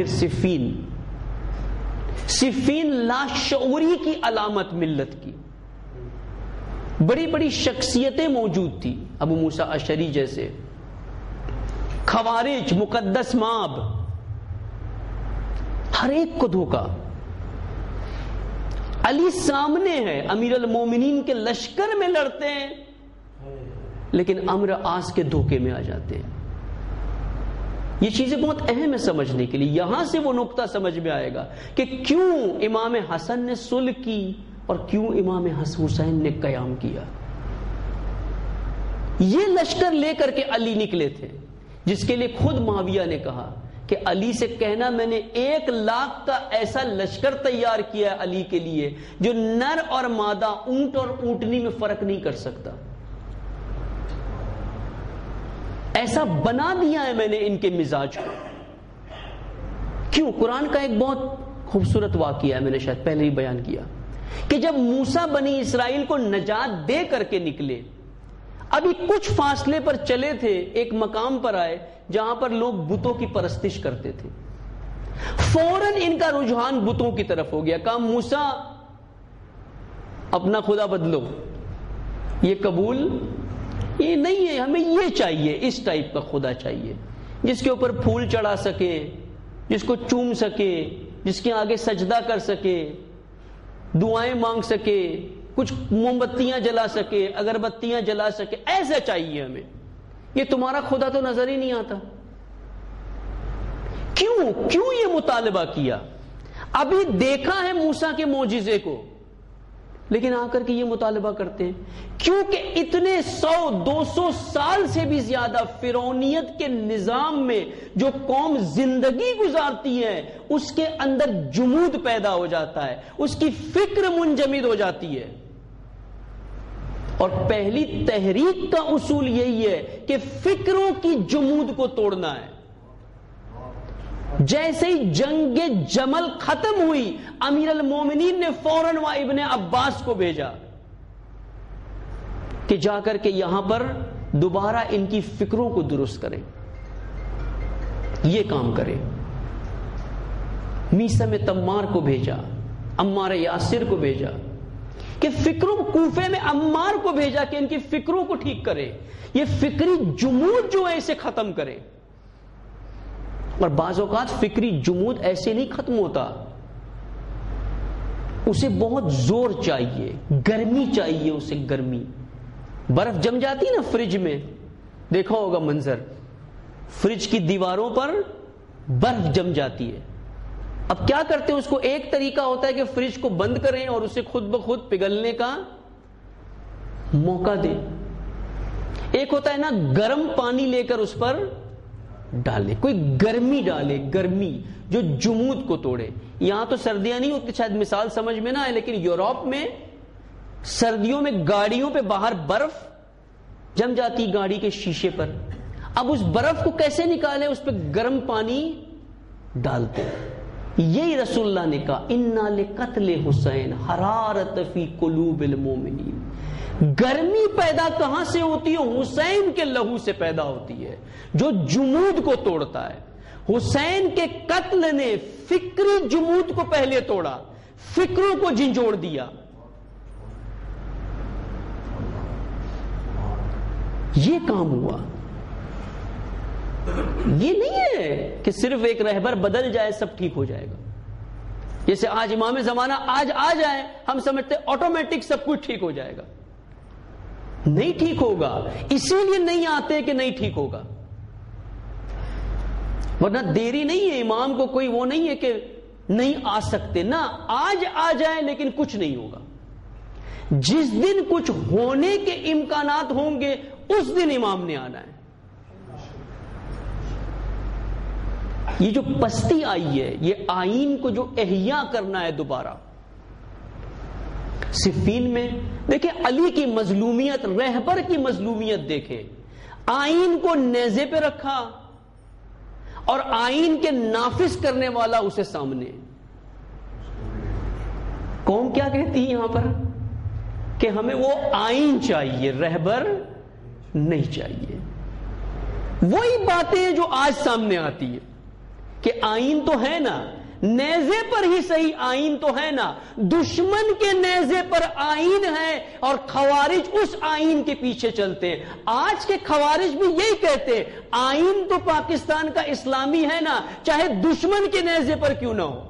[SPEAKER 1] صفین لاشعوری کی علامت ملت کی، بڑی بڑی شخصیتیں موجود تھی، ابو موسیٰ اشعری جیسے، خوارج، مقدس ماب، ہر ایک کو دھوکا۔ علی سامنے ہے، امیر المومنین کے لشکر میں لڑتے ہیں لیکن امر آس کے دھوکے میں آ جاتے ہیں۔ یہ چیزیں بہت اہم ہے سمجھنے کے لیے، یہاں سے وہ نقطہ سمجھ میں آئے گا کہ کیوں امام حسن نے صلح کی اور کیوں امام حسین نے قیام کیا۔ یہ لشکر لے کر کے علی نکلے تھے، جس کے لیے خود معاویہ نے کہا کہ علی سے کہنا میں نے 1,00,000 کا ایسا لشکر تیار کیا ہے علی کے لیے جو نر اور مادہ، اونٹ اور اونٹنی میں فرق نہیں کر سکتا، ایسا بنا دیا ہے میں نے ان کے مزاج کو۔ کیوں؟ قرآن کا ایک بہت خوبصورت واقعہ ہے، میں نے شاید پہلے ہی بیان کیا کہ جب موسیٰ بنی اسرائیل کو نجات دے کر کے نکلے، ابھی کچھ فاصلے پر چلے تھے، ایک مقام پر آئے جہاں پر لوگ بتوں کی پرستش کرتے تھے، فوراً ان کا رجحان بتوں کی طرف ہو گیا۔ کہا موسیٰ اپنا خدا بدلو، یہ قبول یہ نہیں ہے، ہمیں یہ چاہیے، اس ٹائپ کا خدا چاہیے جس کے اوپر پھول چڑھا سکے، جس کو چوم سکے، جس کے آگے سجدہ کر سکے، دعائیں مانگ سکے، کچھ موم بتیاں جلا سکے، اگربتیاں جلا سکے، ایسا چاہیے ہمیں۔ یہ تمہارا خدا تو نظر ہی نہیں آتا۔ کیوں یہ مطالبہ کیا؟ ابھی دیکھا ہے موسیٰ کے معجزے کو، لیکن آ کر کے یہ مطالبہ کرتے ہیں کیونکہ اتنے 100-200 سال سے بھی زیادہ فرعونیت کے نظام میں جو قوم زندگی گزارتی ہے اس کے اندر جمود پیدا ہو جاتا ہے، اس کی فکر منجمد ہو جاتی ہے۔ اور پہلی تحریک کا اصول یہی ہے کہ فکروں کی جمود کو توڑنا ہے۔ جیسے ہی جنگ جمل ختم ہوئی، امیر المومنین نے فوراً ابن عباس کو بھیجا کہ جا کر کے یہاں پر دوبارہ ان کی فکروں کو درست کریں، یہ کام کریں۔ میثم تمار کو بھیجا، عمار یاسر کو بھیجا کہ فکروں، کوفے میں عمار کو بھیجا کہ ان کی فکروں کو ٹھیک کرے، یہ فکری جمود جو ہے اسے ختم کرے۔ اور بعض اوقات فکری جمود ایسے نہیں ختم ہوتا، اسے بہت زور چاہیے، گرمی چاہیے، اسے گرمی۔ برف جم جاتی نا فریج میں، دیکھا ہوگا منظر، فریج کی دیواروں پر برف جم جاتی ہے۔ اب کیا کرتے ہیں؟ اس کو ایک طریقہ ہوتا ہے کہ فریج کو بند کریں اور اسے خود بخود پگھلنے کا موقع دیں، ایک ہوتا ہے نا گرم پانی لے کر اس پر ڈالے، کوئی گرمی ڈالے، گرمی جو جمود کو توڑے۔ یہاں تو سردیاں نہیں ہوتی، شاید مثال سمجھ میں نہ آئے، لیکن یورپ میں سردیوں میں گاڑیوں پہ باہر برف جم جاتی گاڑی کے شیشے پر، اب اس برف کو کیسے نکالے؟ اس پہ گرم پانی ڈالتے۔ یہی رسول اللہ نے کہا اِنَّا لِقَتْلِ حسین حرارت فی قلوب المومنین۔ گرمی پیدا کہاں سے ہوتی ہے؟ حسین کے لہو سے پیدا ہوتی ہے جو جمود کو توڑتا ہے۔ حسین کے قتل نے فکری جمود کو پہلے توڑا، فکروں کو جھنجھوڑ دیا۔ یہ کام ہوا۔ یہ نہیں ہے کہ صرف ایک رہبر بدل جائے سب ٹھیک ہو جائے گا، جیسے آج امام زمانہ آج آ جائے ہم سمجھتے آٹومیٹک سب کچھ ٹھیک ہو جائے گا۔ نہیں ٹھیک ہوگا، اسی لیے نہیں آتے کہ نہیں ٹھیک ہوگا، ورنہ دیری نہیں ہے۔ امام کو کوئی وہ نہیں ہے کہ نہیں آ سکتے، نہ آج آ جائیں لیکن کچھ نہیں ہوگا۔ جس دن کچھ ہونے کے امکانات ہوں گے اس دن امام نے آنا ہے۔ یہ جو پستی آئی ہے، یہ آئین کو جو احیاء کرنا ہے دوبارہ۔ صفین میں دیکھیں علی کی مظلومیت، رہبر کی مظلومیت دیکھیں، آئین کو نیزے پہ رکھا اور آئین کے نافذ کرنے والا اسے سامنے۔ قوم کیا کہتی ہے یہاں پر؟ کہ ہمیں وہ آئین چاہیے، رہبر نہیں چاہیے۔ وہی باتیں جو آج سامنے آتی ہے کہ آئین تو ہے نا، نیزے پر ہی صحیح آئین تو ہے نا، دشمن کے نیزے پر آئین ہے اور خوارج اس آئین کے پیچھے چلتے ہیں۔ آج کے خوارج بھی یہی کہتے ہیں آئین تو پاکستان کا اسلامی ہے نا، چاہے دشمن کے نیزے پر کیوں نہ ہو۔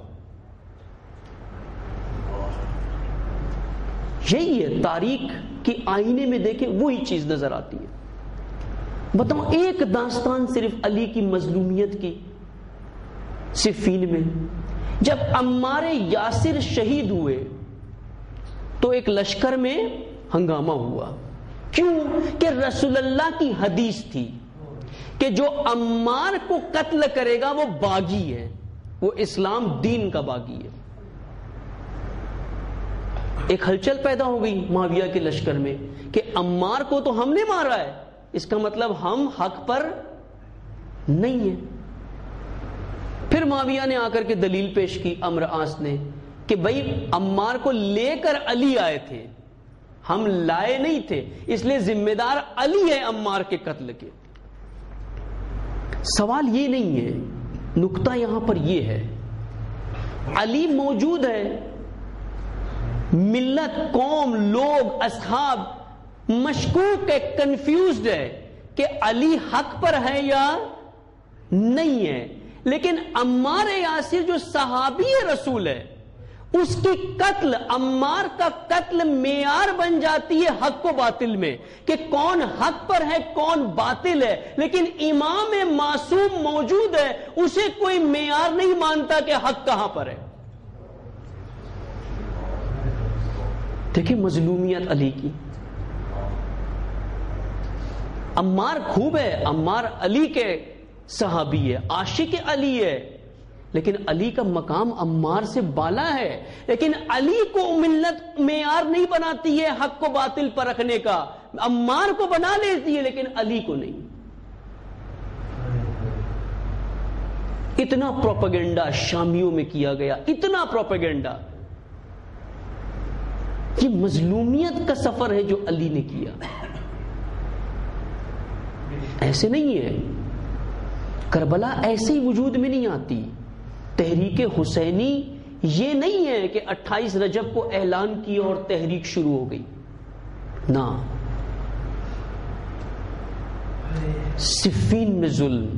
[SPEAKER 1] یہی ہے، تاریخ کی آئینے میں دیکھیں وہی چیز نظر آتی ہے۔ بتاؤ ایک داستان صرف علی کی مظلومیت کی۔ صفین میں جب عمار یاسر شہید ہوئے تو ایک لشکر میں ہنگامہ ہوا، کیوں کہ رسول اللہ کی حدیث تھی کہ جو عمار کو قتل کرے گا وہ باغی ہے، وہ اسلام دین کا باغی ہے۔ ایک ہلچل پیدا ہو گئی معاویہ کے لشکر میں کہ عمار کو تو ہم نے مارا ہے، اس کا مطلب ہم حق پر نہیں ہیں۔ پھر معاویہ نے آ کر کے دلیل پیش کی، عمرو عاص نے، کہ بھئی عمار کو لے کر علی آئے تھے، ہم لائے نہیں تھے، اس لیے ذمہ دار علی ہے عمار کے قتل کے۔ سوال یہ نہیں ہے، نکتہ یہاں پر یہ ہے، علی موجود ہے، ملت، قوم، لوگ، اصحاب مشکوک ہے، کنفیوزڈ ہے کہ علی حق پر ہے یا نہیں ہے، لیکن عمار یاسر جو صحابی رسول ہے اس کی قتل، عمار کا قتل معیار بن جاتی ہے حق و باطل میں کہ کون حق پر ہے کون باطل ہے، لیکن امام معصوم موجود ہے، اسے کوئی معیار نہیں مانتا کہ حق کہاں پر ہے۔ دیکھیں مظلومیت علی کی، عمار خوب ہے، عمار علی کے صحابی ہے، عاشق علی ہے، لیکن علی کا مقام عمار سے بالا ہے، لیکن علی کو ملت معیار نہیں بناتی ہے حق کو باطل پر رکھنے کا، عمار کو بنا لیتی ہے لیکن علی کو نہیں۔ اتنا پروپیگنڈا شامیوں میں کیا گیا، اتنا پروپیگنڈا، یہ مظلومیت کا سفر ہے جو علی نے کیا، ایسے نہیں ہے۔ کربلا ایسے ہی وجود میں نہیں آتی، تحریک حسینی یہ نہیں ہے کہ 28 رجب کو اعلان کیا اور تحریک شروع ہو گئی، نہ، صفین میں ظلم،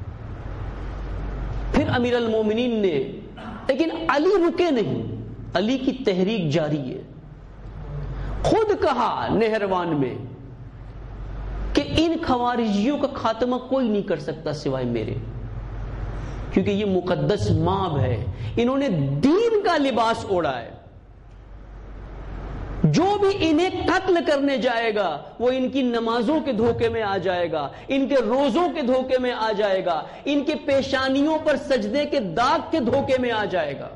[SPEAKER 1] پھر امیر المومنین نے، لیکن علی رکے نہیں، علی کی تحریک جاری ہے۔ خود کہا نہروان میں کہ ان خوارجیوں کا خاتمہ کوئی نہیں کر سکتا سوائے میرے، کیونکہ یہ مقدس ماب ہے، انہوں نے دین کا لباس اوڑھا ہے، جو بھی انہیں قتل کرنے جائے گا وہ ان کی نمازوں کے دھوکے میں آ جائے گا، ان کے روزوں کے دھوکے میں آ جائے گا، ان کے پیشانیوں پر سجدے کے داغ کے دھوکے میں آ جائے گا۔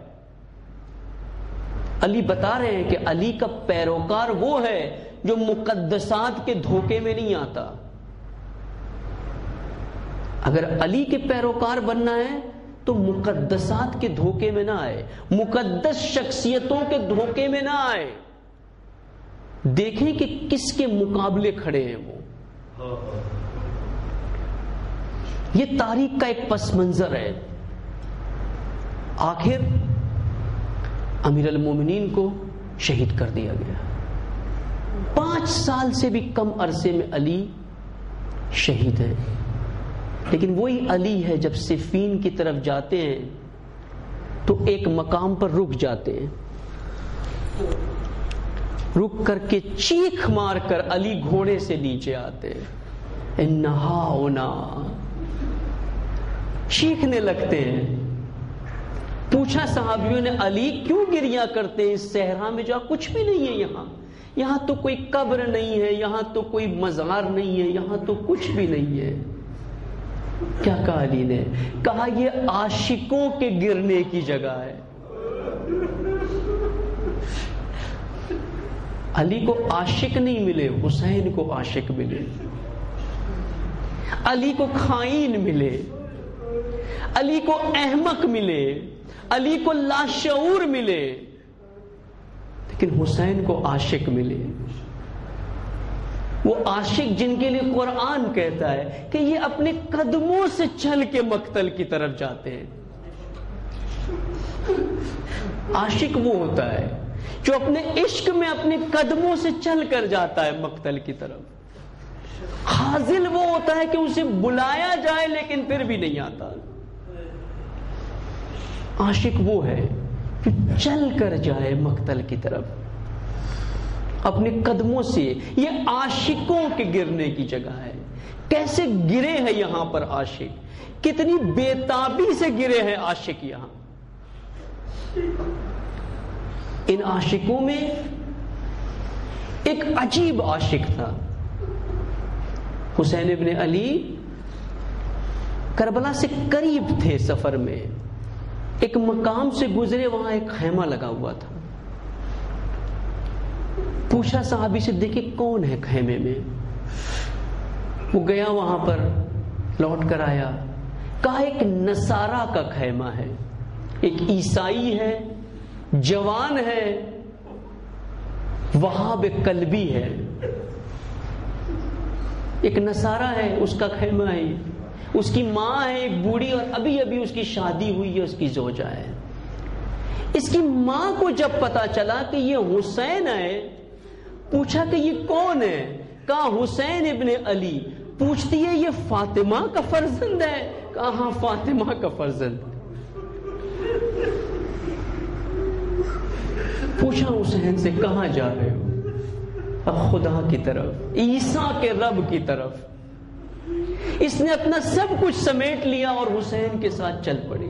[SPEAKER 1] علی بتا رہے ہیں کہ علی کا پیروکار وہ ہے جو مقدسات کے دھوکے میں نہیں آتا۔ اگر علی کے پیروکار بننا ہے تو مقدسات کے دھوکے میں نہ آئے، مقدس شخصیتوں کے دھوکے میں نہ آئے، دیکھیں کہ کس کے مقابلے کھڑے ہیں وہ۔ یہ تاریخ کا ایک پس منظر ہے۔ آخر امیر المومنین کو شہید کر دیا گیا، 5 سال سے بھی کم عرصے میں علی شہید ہے، لیکن وہی علی ہے جب صفین کی طرف جاتے ہیں تو ایک مقام پر رک جاتے ہیں، رک کر کے چیخ مار کر علی گھوڑے سے نیچے آتے ہیں، انہا ہونا، چیخنے لگتے ہیں۔ پوچھا صحابیوں نے علی کیوں گریہ کرتے ہیں اس صحرا میں جا کچھ بھی نہیں ہے، یہاں تو کوئی قبر نہیں ہے، یہاں تو کوئی مزار نہیں ہے، یہاں تو کچھ بھی نہیں ہے۔ کیا کہا علی نے؟ کہا یہ عاشقوں کے گرنے کی جگہ ہے۔ علی کو عاشق نہیں ملے، حسین کو عاشق ملے، علی کو خائن ملے، علی کو احمق ملے، علی کو لاشعور ملے، لیکن حسین کو عاشق ملے۔ وہ عاشق جن کے لیے قرآن کہتا ہے کہ یہ اپنے قدموں سے چل کے مقتل کی طرف جاتے ہیں۔ عاشق وہ ہوتا ہے جو اپنے عشق میں اپنے قدموں سے چل کر جاتا ہے مقتل کی طرف۔ خاذل وہ ہوتا ہے کہ اسے بلایا جائے لیکن پھر بھی نہیں آتا۔ عاشق وہ ہے جو چل کر جائے مقتل کی طرف اپنے قدموں سے۔ یہ عاشقوں کے گرنے کی جگہ ہے۔ کیسے گرے ہیں یہاں پر عاشق، کتنی بے تابی سے گرے ہیں عاشق یہاں۔ ان عاشقوں میں ایک عجیب عاشق تھا، حسین ابن علی کربلا سے قریب تھے، سفر میں ایک مقام سے گزرے، وہاں ایک خیمہ لگا ہوا تھا. پوچھا صحابی سے دیکھے کون ہے خیمے میں. وہ گیا وہاں پر، لوٹ کر آیا، کہا ایک نصارہ کا خیمہ ہے، ایک عیسائی ہے، جوان ہے، وہاب قلبی ہے، ایک نصارہ ہے، اس کا خیمہ ہے. اس کی ماں ہے ایک بوڑھی، اور ابھی ابھی اس کی شادی ہوئی ہے، اس کی زوجہ ہے. اس کی ماں کو جب پتا چلا کہ یہ حسین ہے، پوچھا کہ یہ کون ہے؟ کہا حسین ابن علی. پوچھتی ہے یہ فاطمہ کا فرزند ہے؟ کہا ہاں فاطمہ کا فرزند. پوچھا حسین سے کہاں جا رہے ہو؟ خدا کی طرف، عیسیٰ کے رب کی طرف. اس نے اپنا سب کچھ سمیٹ لیا اور حسین کے ساتھ چل پڑی.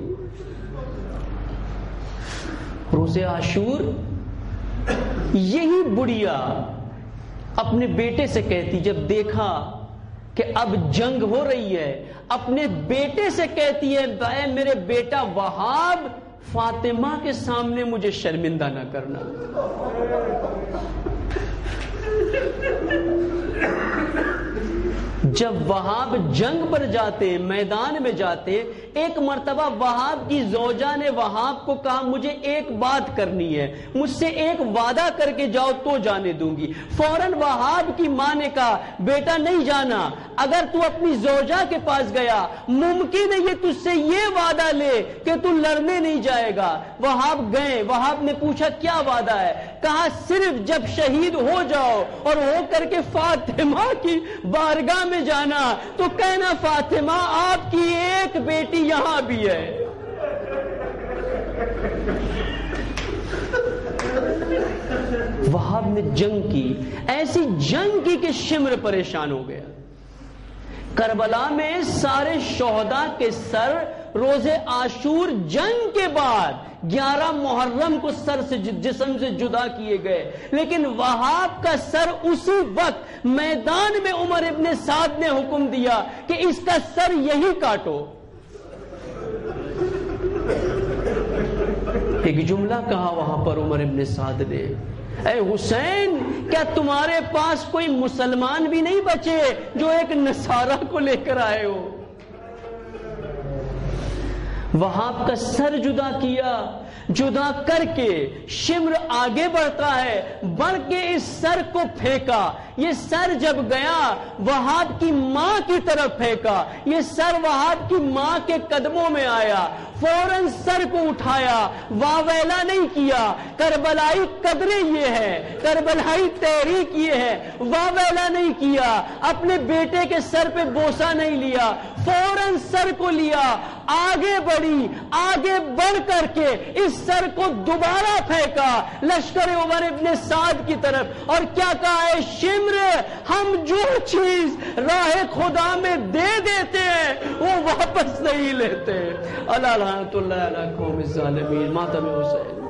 [SPEAKER 1] روز عاشور یہی بڑھیا اپنے بیٹے سے کہتی، جب دیکھا کہ اب جنگ ہو رہی ہے، اپنے بیٹے سے کہتی ہے اے میرے بیٹا وہاب، فاطمہ کے سامنے مجھے شرمندہ نہ کرنا. جب وہاب جنگ پر جاتے، میدان میں جاتے، ایک مرتبہ وہاب کی زوجہ نے وہاب کو کہا مجھے ایک بات کرنی ہے، مجھ سے ایک وعدہ کر کے جاؤ تو جانے دوں گی. فوراً وہاب کی ماں نے کہا بیٹا نہیں جانا، اگر تو اپنی زوجہ کے پاس گیا ممکن ہے یہ تجھ سے یہ وعدہ لے کہ تو لڑنے نہیں جائے گا. وہاب گئے، وہاب نے پوچھا کیا وعدہ ہے؟ کہا صرف جب شہید ہو جاؤ اور ہو کر کے فاطمہ کی بارگاہ میں جانا تو کہنا فاطمہ آپ کی ایک بیٹی یہاں بھی ہے. وہاب نے جنگ کی، ایسی جنگ کی کہ شمر پریشان ہو گیا. کربلا میں سارے شہداء کے سر روز عاشور جنگ کے بعد 11 محرم کو سر سے جسم سے جدا کیے گئے، لیکن وہاب کا سر اسی وقت میدان میں عمر ابن سعد نے حکم دیا کہ اس کا سر یہی کاٹو. ایک جملہ کہا وہاں پر عمر ابن سعد نے، اے حسین کیا تمہارے پاس کوئی مسلمان بھی نہیں بچے جو ایک نصارہ کو لے کر آئے ہو؟ وہاب کا سر جدا کیا، جدا کر کے شمر آگے بڑھتا ہے، بڑھ کے اس سر کو پھینکا. یہ سر جب گیا وہاب کی ماں کی طرف پھینکا، یہ سر وہاب کی ماں کے قدموں میں آیا، فوراً سر کو اٹھایا، واویلا نہیں کیا. کربلائی قدریں یہ ہے، کربلائی تحریک یہ ہے، واویلا نہیں کیا، اپنے بیٹے کے سر پہ بوسہ نہیں لیا، فوراً سر کو لیا، آگے بڑھی، آگے بڑھ کر کے اس سر کو دوبارہ پھینکا لشکر عمر ابن سعد کی طرف، اور کیا کہا ہے شمر ہم جو چیز راہ خدا میں دے دیتے ہیں وہ واپس نہیں لیتے. اللہ لعنت اللہ علی قوم الظالمین. ماتم حسین.